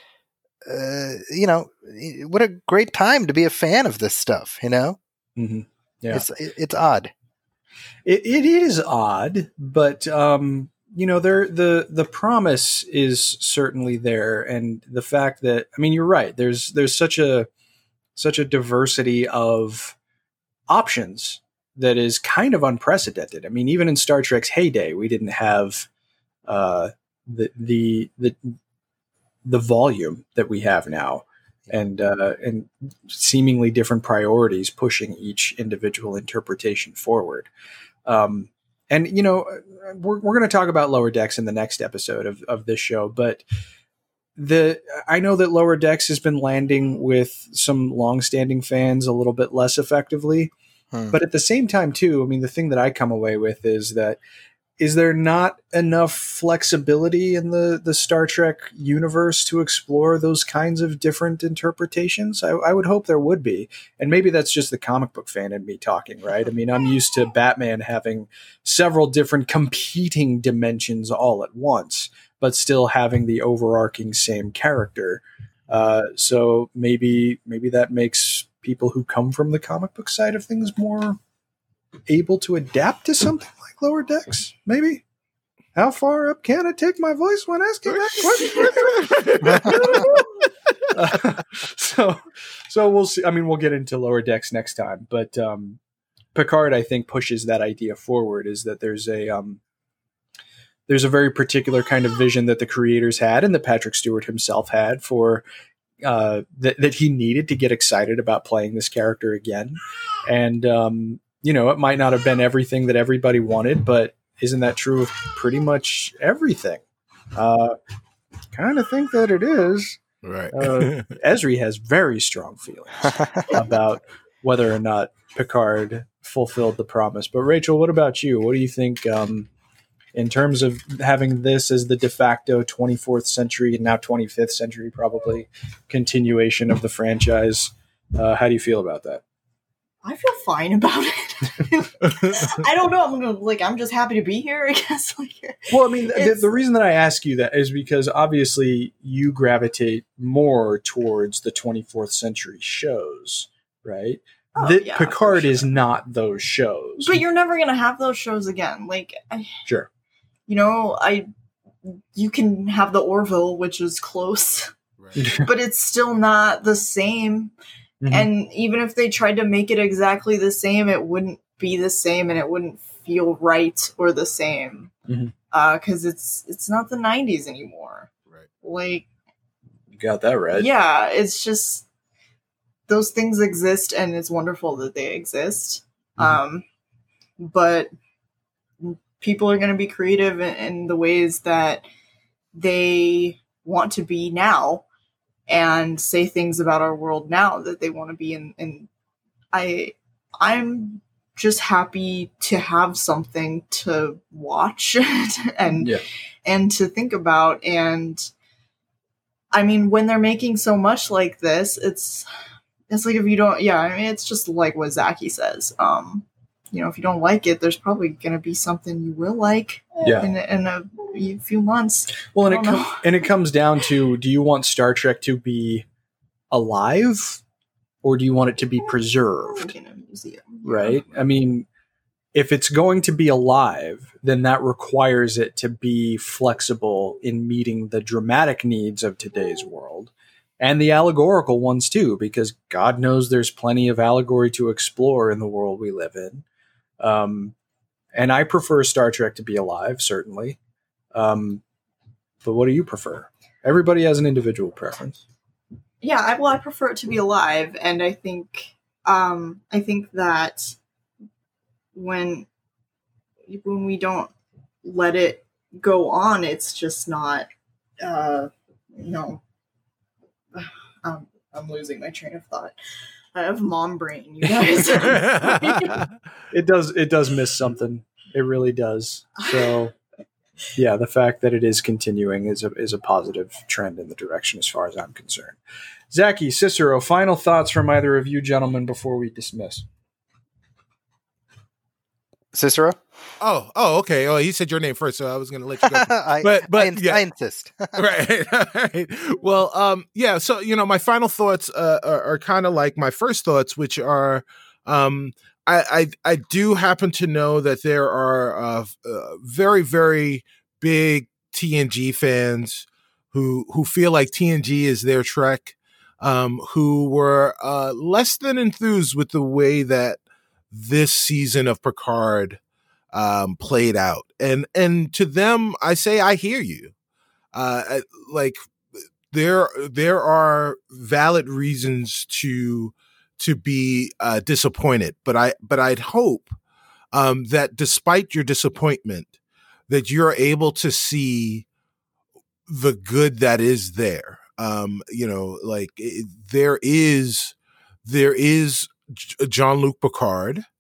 uh, you know, what a great time to be a fan of this stuff, you know? Mm-hmm. Yeah. It's, it's odd. It, it is odd, but, um, you know, there, the, the promise is certainly there. And the fact that, I mean, you're right. There's, there's such a, such a diversity of options that is kind of unprecedented. I mean, even in Star Trek's heyday, we didn't have uh, the the the the volume that we have now, and uh, and seemingly different priorities pushing each individual interpretation forward. Um, and you know, we're we're going to talk about Lower Decks in the next episode of of this show, but the I know that Lower Decks has been landing with some longstanding fans a little bit less effectively. Hmm. But at the same time, too, I mean, the thing that I come away with is that is there not enough flexibility in the, the Star Trek universe to explore those kinds of different interpretations? I, I would hope there would be. And maybe that's just the comic book fan in me talking, right? I mean, I'm used to Batman having several different competing dimensions all at once, but still having the overarching same character. Uh, so maybe maybe that makes people who come from the comic book side of things more able to adapt to something like Lower Decks, maybe. How far up can I take my voice when asking that question? uh, so, so we'll see. I mean, we'll get into Lower Decks next time, but um, Picard, I think, pushes that idea forward. Is that there's a um, there's a very particular kind of vision that the creators had, and that Patrick Stewart himself had for uh, that that he needed to get excited about playing this character again, and um, you know, it might not have been everything that everybody wanted, but isn't that true of pretty much everything? Uh, kind of think that it is. Right. Uh, Esri has very strong feelings about whether or not Picard fulfilled the promise. But Rachel, what about you? What do you think um, in terms of having this as the de facto twenty-fourth century and now twenty-fifth century probably continuation of the franchise? Uh, how do you feel about that? I feel fine about it. I don't know. I'm gonna like. I'm just happy to be here. I guess. Like, well, I mean, the, the reason that I ask you that is because obviously you gravitate more towards the twenty-fourth century shows, right? Oh, the, yeah, Picard sure. is not those shows. But you're never gonna have those shows again. Like, I, sure. You know, I. You can have the Orville, which is close, Right. but it's still not the same. Mm-hmm. And even if they tried to make it exactly the same, it wouldn't be the same, and it wouldn't feel right or the same. Mm-hmm. Uh, because it's it's not the nineties anymore. Right. Like, you got that right. Yeah, it's just those things exist, and it's wonderful that they exist. Mm-hmm. Um, but people are going to be creative in, in the ways that they want to be now. And say things about our world now that they want to be in. And I, I'm just happy to have something to watch and yeah. and to think about. And I mean, when they're making so much like this, it's it's like if you don't, yeah, I mean, it's just like what Zaki says. Um, you know, if you don't like it, there's probably going to be something you will like yeah. in, in a, a few months. Well, and it com- and it comes down to: do you want Star Trek to be alive, or do you want it to be preserved? In a museum, right? I mean, if it's going to be alive, then that requires it to be flexible in meeting the dramatic needs of today's world. And the allegorical ones too, because God knows there's plenty of allegory to explore in the world we live in. Um, and I prefer Star Trek to be alive, certainly. Um, but what do you prefer? Everybody has an individual preference. Yeah, I, well, I prefer it to be alive, and I think, um, I think that when when we don't let it go on, it's just not, uh, no. Um, I'm losing my train of thought. I have mom brain, you guys. It does. It does miss something. It really does. So, yeah, the fact that it is continuing is a is a positive trend in the direction, as far as I'm concerned. Zaki, Cicero, final thoughts from either of you gentlemen before we dismiss. Cicero? Oh, oh, okay. Oh, he said your name first, so I was going to let you go. I, but, but I, ins- yeah. I insist. right, right. Well, um, yeah. So you know, my final thoughts uh, are, are kind of like my first thoughts, which are, um, I, I, I do happen to know that there are uh, uh, very, very big T N G fans who who feel like T N G is their Trek, um, who were uh, less than enthused with the way that this season of Picard um, played out. And, and to them, I say, I hear you. Uh, like there, there are valid reasons to, to be uh, disappointed, but I, but I'd hope um, that despite your disappointment, that you're able to see the good that is there. Um, you know, like it, there is, there is Jean-Luc Picard.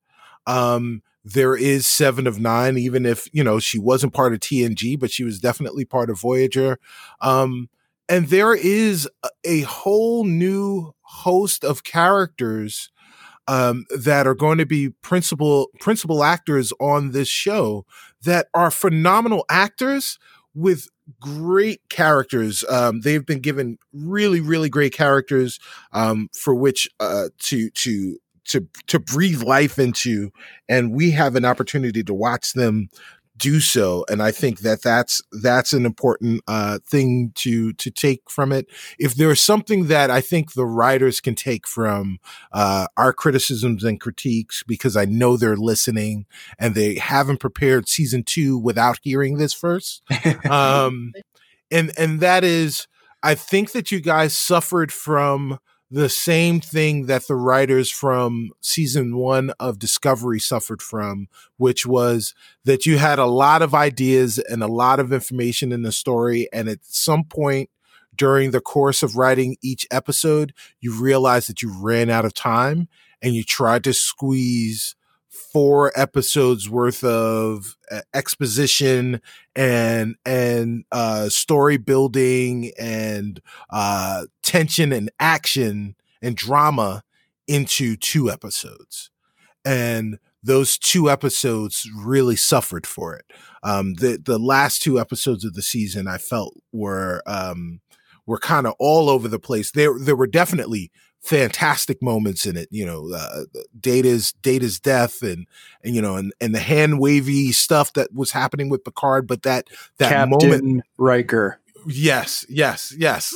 Um, there is Seven of Nine, even if, you know, she wasn't part of T N G, but she was definitely part of Voyager. Um, and there is a, a whole new host of characters um, that are going to be principal principal actors on this show that are phenomenal actors with great characters. Um, they've been given really, really great characters um, for which uh, to to to to breathe life into, and we have an opportunity to watch them do so. And I think that that's that's an important uh, thing to to take from it. If there's something that I think the writers can take from uh, our criticisms and critiques, because I know they're listening and they haven't prepared season two without hearing this first, um, and and that is, I think that you guys suffered from the same thing that the writers from season one of Discovery suffered from, which was that you had a lot of ideas and a lot of information in the story. And at some point during the course of writing each episode, you realized that you ran out of time and you tried to squeeze four episodes worth of uh, exposition and and uh, story building and uh, tension and action and drama into two episodes. And those two episodes really suffered for it. Um, the the last two episodes of the season I felt were um, were kind of all over the place. There there were definitely fantastic moments in it, you know, uh, Data's Data's death and, and, you know, and, and the hand wavy stuff that was happening with Picard, but that, that Captain moment, Riker. Yes, yes, yes.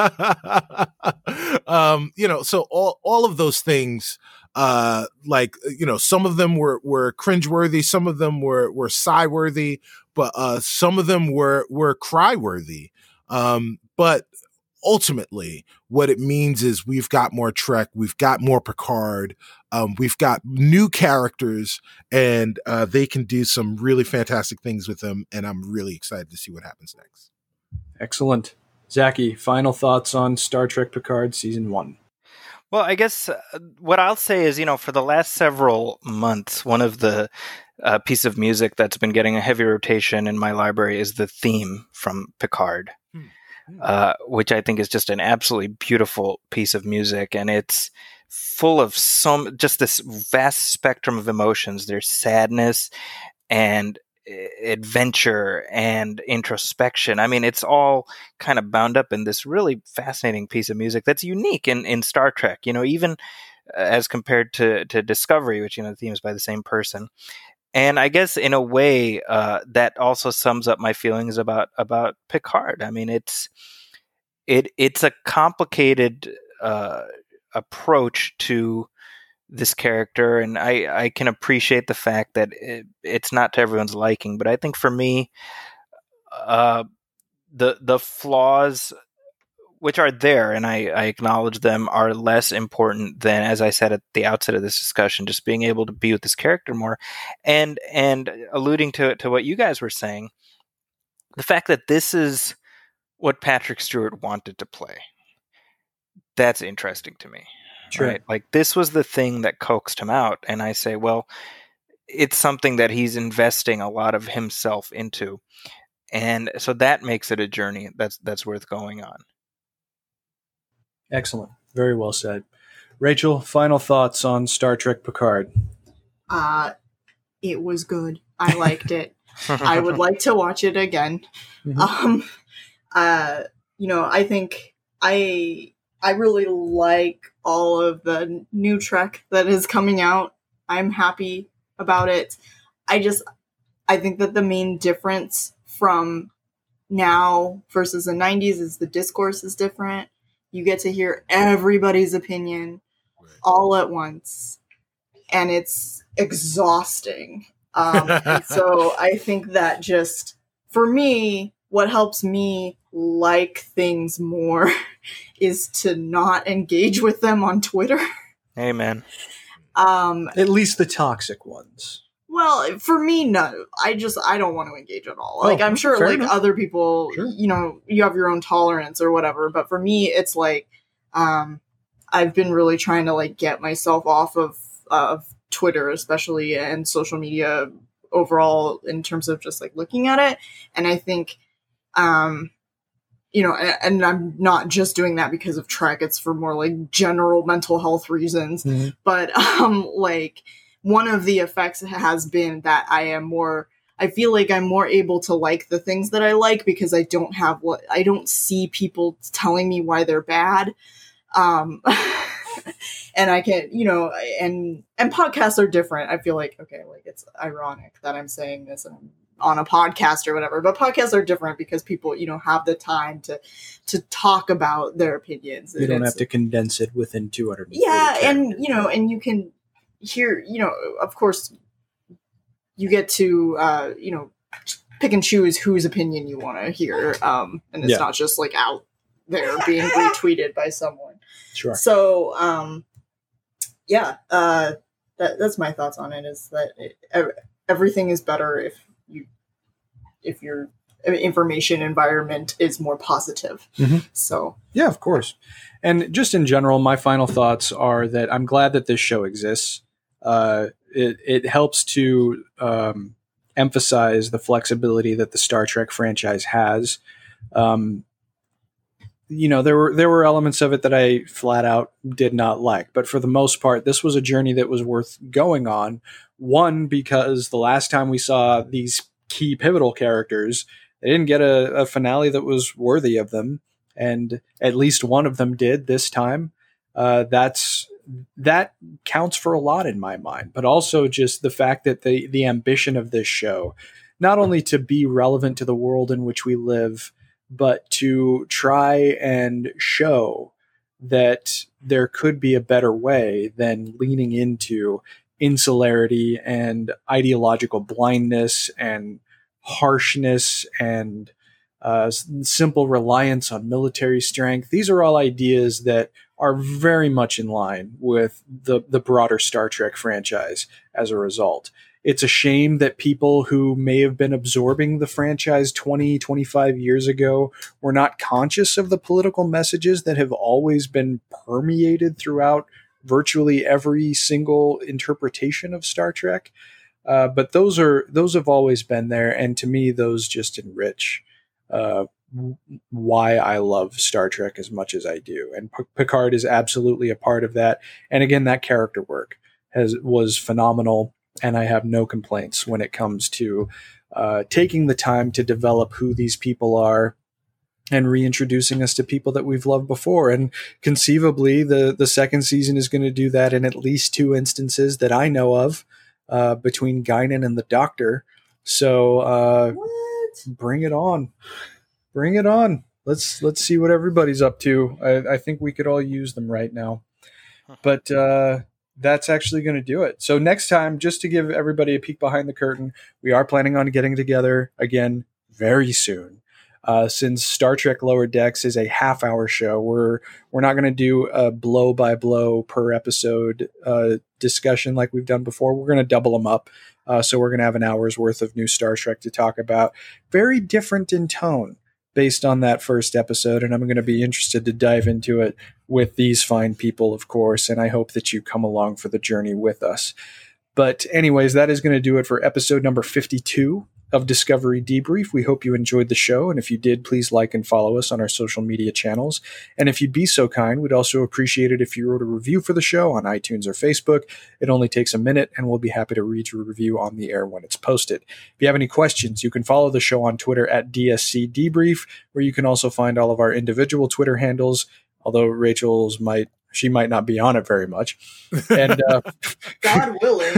um, you know, so all, all of those things, uh, like, you know, some of them were, were cringeworthy. Some of them were, were sigh-worthy, but, uh, some of them were, were cry-worthy. Um, but ultimately, what it means is we've got more Trek, we've got more Picard, um, we've got new characters, and uh, they can do some really fantastic things with them, and I'm really excited to see what happens next. Excellent. Zachy, final thoughts on Star Trek Picard Season one? Well, I guess uh, what I'll say is, you know, for the last several months, one of the uh, piece of music that's been getting a heavy rotation in my library is the theme from Picard. Hmm. Uh, which I think is just an absolutely beautiful piece of music. And it's full of some, just this vast spectrum of emotions. There's sadness and adventure and introspection. I mean, it's all kind of bound up in this really fascinating piece of music that's unique in, in Star Trek, you know, even as compared to, to Discovery, which, you know, the theme is by the same person. And I guess in a way, uh, that also sums up my feelings about about Picard. I mean, it's it it's a complicated uh, approach to this character, and I, I can appreciate the fact that it, it's not to everyone's liking. But I think for me, uh, the the flaws, which are there, and I, I acknowledge them, are less important than, as I said at the outset of this discussion, just being able to be with this character more. And and alluding to to what you guys were saying, the fact that this is what Patrick Stewart wanted to play, that's interesting to me. Sure. Right? Like, this was the thing that coaxed him out. And I say, well, it's something that he's investing a lot of himself into. And so that makes it a journey that's that's worth going on. Excellent. Very well said. Rachel, final thoughts on Star Trek Picard? Uh, it was good. I liked it. I would like to watch it again. Mm-hmm. Um, uh, you know, I think I I really like all of the new Trek that is coming out. I'm happy about it. I just, I think that the main difference from now versus the nineties is the discourse is different. You get to hear everybody's opinion all at once, and it's exhausting. Um, and so I think that just, for me, what helps me like things more is to not engage with them on Twitter. Amen. Um, At least the toxic ones. Well, for me, no. I just, I don't want to engage at all. Like, Oh, I'm sure, fair like, enough. other people, Sure. you know, you have your own tolerance or whatever. But for me, it's like, um, I've been really trying to, like, get myself off of, of Twitter, especially, and social media overall in terms of just like looking at it. And I think, um, you know, and, and I'm not just doing that because of Trek. It's for more like general mental health reasons. Mm-hmm. But um, like one of the effects has been that I am more, I feel like I'm more able to like the things that I like because I don't have what, I don't see people telling me why they're bad. Um, and I can, you know, and, and podcasts are different. I feel like, okay, like it's ironic that I'm saying this and I'm on a podcast or whatever, but podcasts are different because people, you know, have the time to, to talk about their opinions. You don't have to condense it within two hundred. Yeah. And, you know, and you can hear, you know, of course you get to, uh, you know, pick and choose whose opinion you want to hear. Um, and it's yeah. not just like out there being retweeted by someone. Sure. So, um, yeah, uh, that, that's my thoughts on it, is that it, everything is better if you, if your information environment is more positive. Mm-hmm. So, yeah, of course. And just in general, my final thoughts are that I'm glad that this show exists. Uh, it, it helps to, um, emphasize the flexibility that the Star Trek franchise has. Um, You know, there were there were elements of it that I flat out did not like. But for the most part, this was a journey that was worth going on. One, because the last time we saw these key pivotal characters, they didn't get a, a finale that was worthy of them. And at least one of them did this time. Uh, that's that counts for a lot in my mind. But also just the fact that the the ambition of this show, not only to be relevant to the world in which we live, but to try and show that there could be a better way than leaning into insularity and ideological blindness and harshness and uh, simple reliance on military strength. These are all ideas that are very much in line with the, the broader Star Trek franchise as a result. It's a shame that people who may have been absorbing the franchise twenty, twenty-five years ago were not conscious of the political messages that have always been permeated throughout virtually every single interpretation of Star Trek. Uh, but those are those have always been there, and to me, those just enrich uh, why I love Star Trek as much as I do. And P- Picard is absolutely a part of that. And again, that character work has was phenomenal. And I have no complaints when it comes to uh, taking the time to develop who these people are and reintroducing us to people that we've loved before. And conceivably, the, the second season is going to do that in at least two instances that I know of uh, between Guinan and the Doctor. So uh, bring it on. Bring it on. Let's let's see what everybody's up to. I, I think we could all use them right now. But... Uh, that's actually going to do it. So next time, just to give everybody a peek behind the curtain, we are planning on getting together again very soon. Uh, since Star Trek Lower Decks is a half hour show, we're we're not going to do a blow by blow per episode uh, discussion like we've done before. We're going to double them up. Uh, so we're going to have an hour's worth of new Star Trek to talk about. Very different in tone based on that first episode. And I'm going to be interested to dive into it with these fine people, of course, and I hope that you come along for the journey with us. But anyways, that is going to do it for episode number fifty-two of Discovery Debrief. We hope you enjoyed the show, and if you did, please like and follow us on our social media channels. And if you'd be so kind, we'd also appreciate it if you wrote a review for the show on iTunes or Facebook. It only takes a minute, and we'll be happy to read your review on the air when it's posted. If you have any questions, you can follow the show on Twitter at D S C Debrief, where you can also find all of our individual Twitter handles, although Rachel's might she might not be on it very much. And uh, God willing,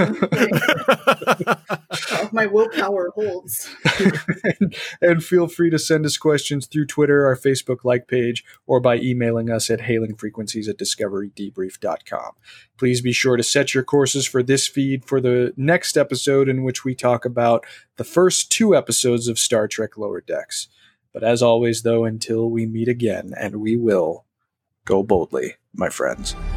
like, my willpower holds. and, and feel free to send us questions through Twitter, our Facebook like page, or by emailing us at hailingfrequencies at discovery debrief dot com. Please be sure to set your courses for this feed for the next episode, in which we talk about the first two episodes of Star Trek Lower Decks. But as always, though, until we meet again, and we will, go boldly, my friends.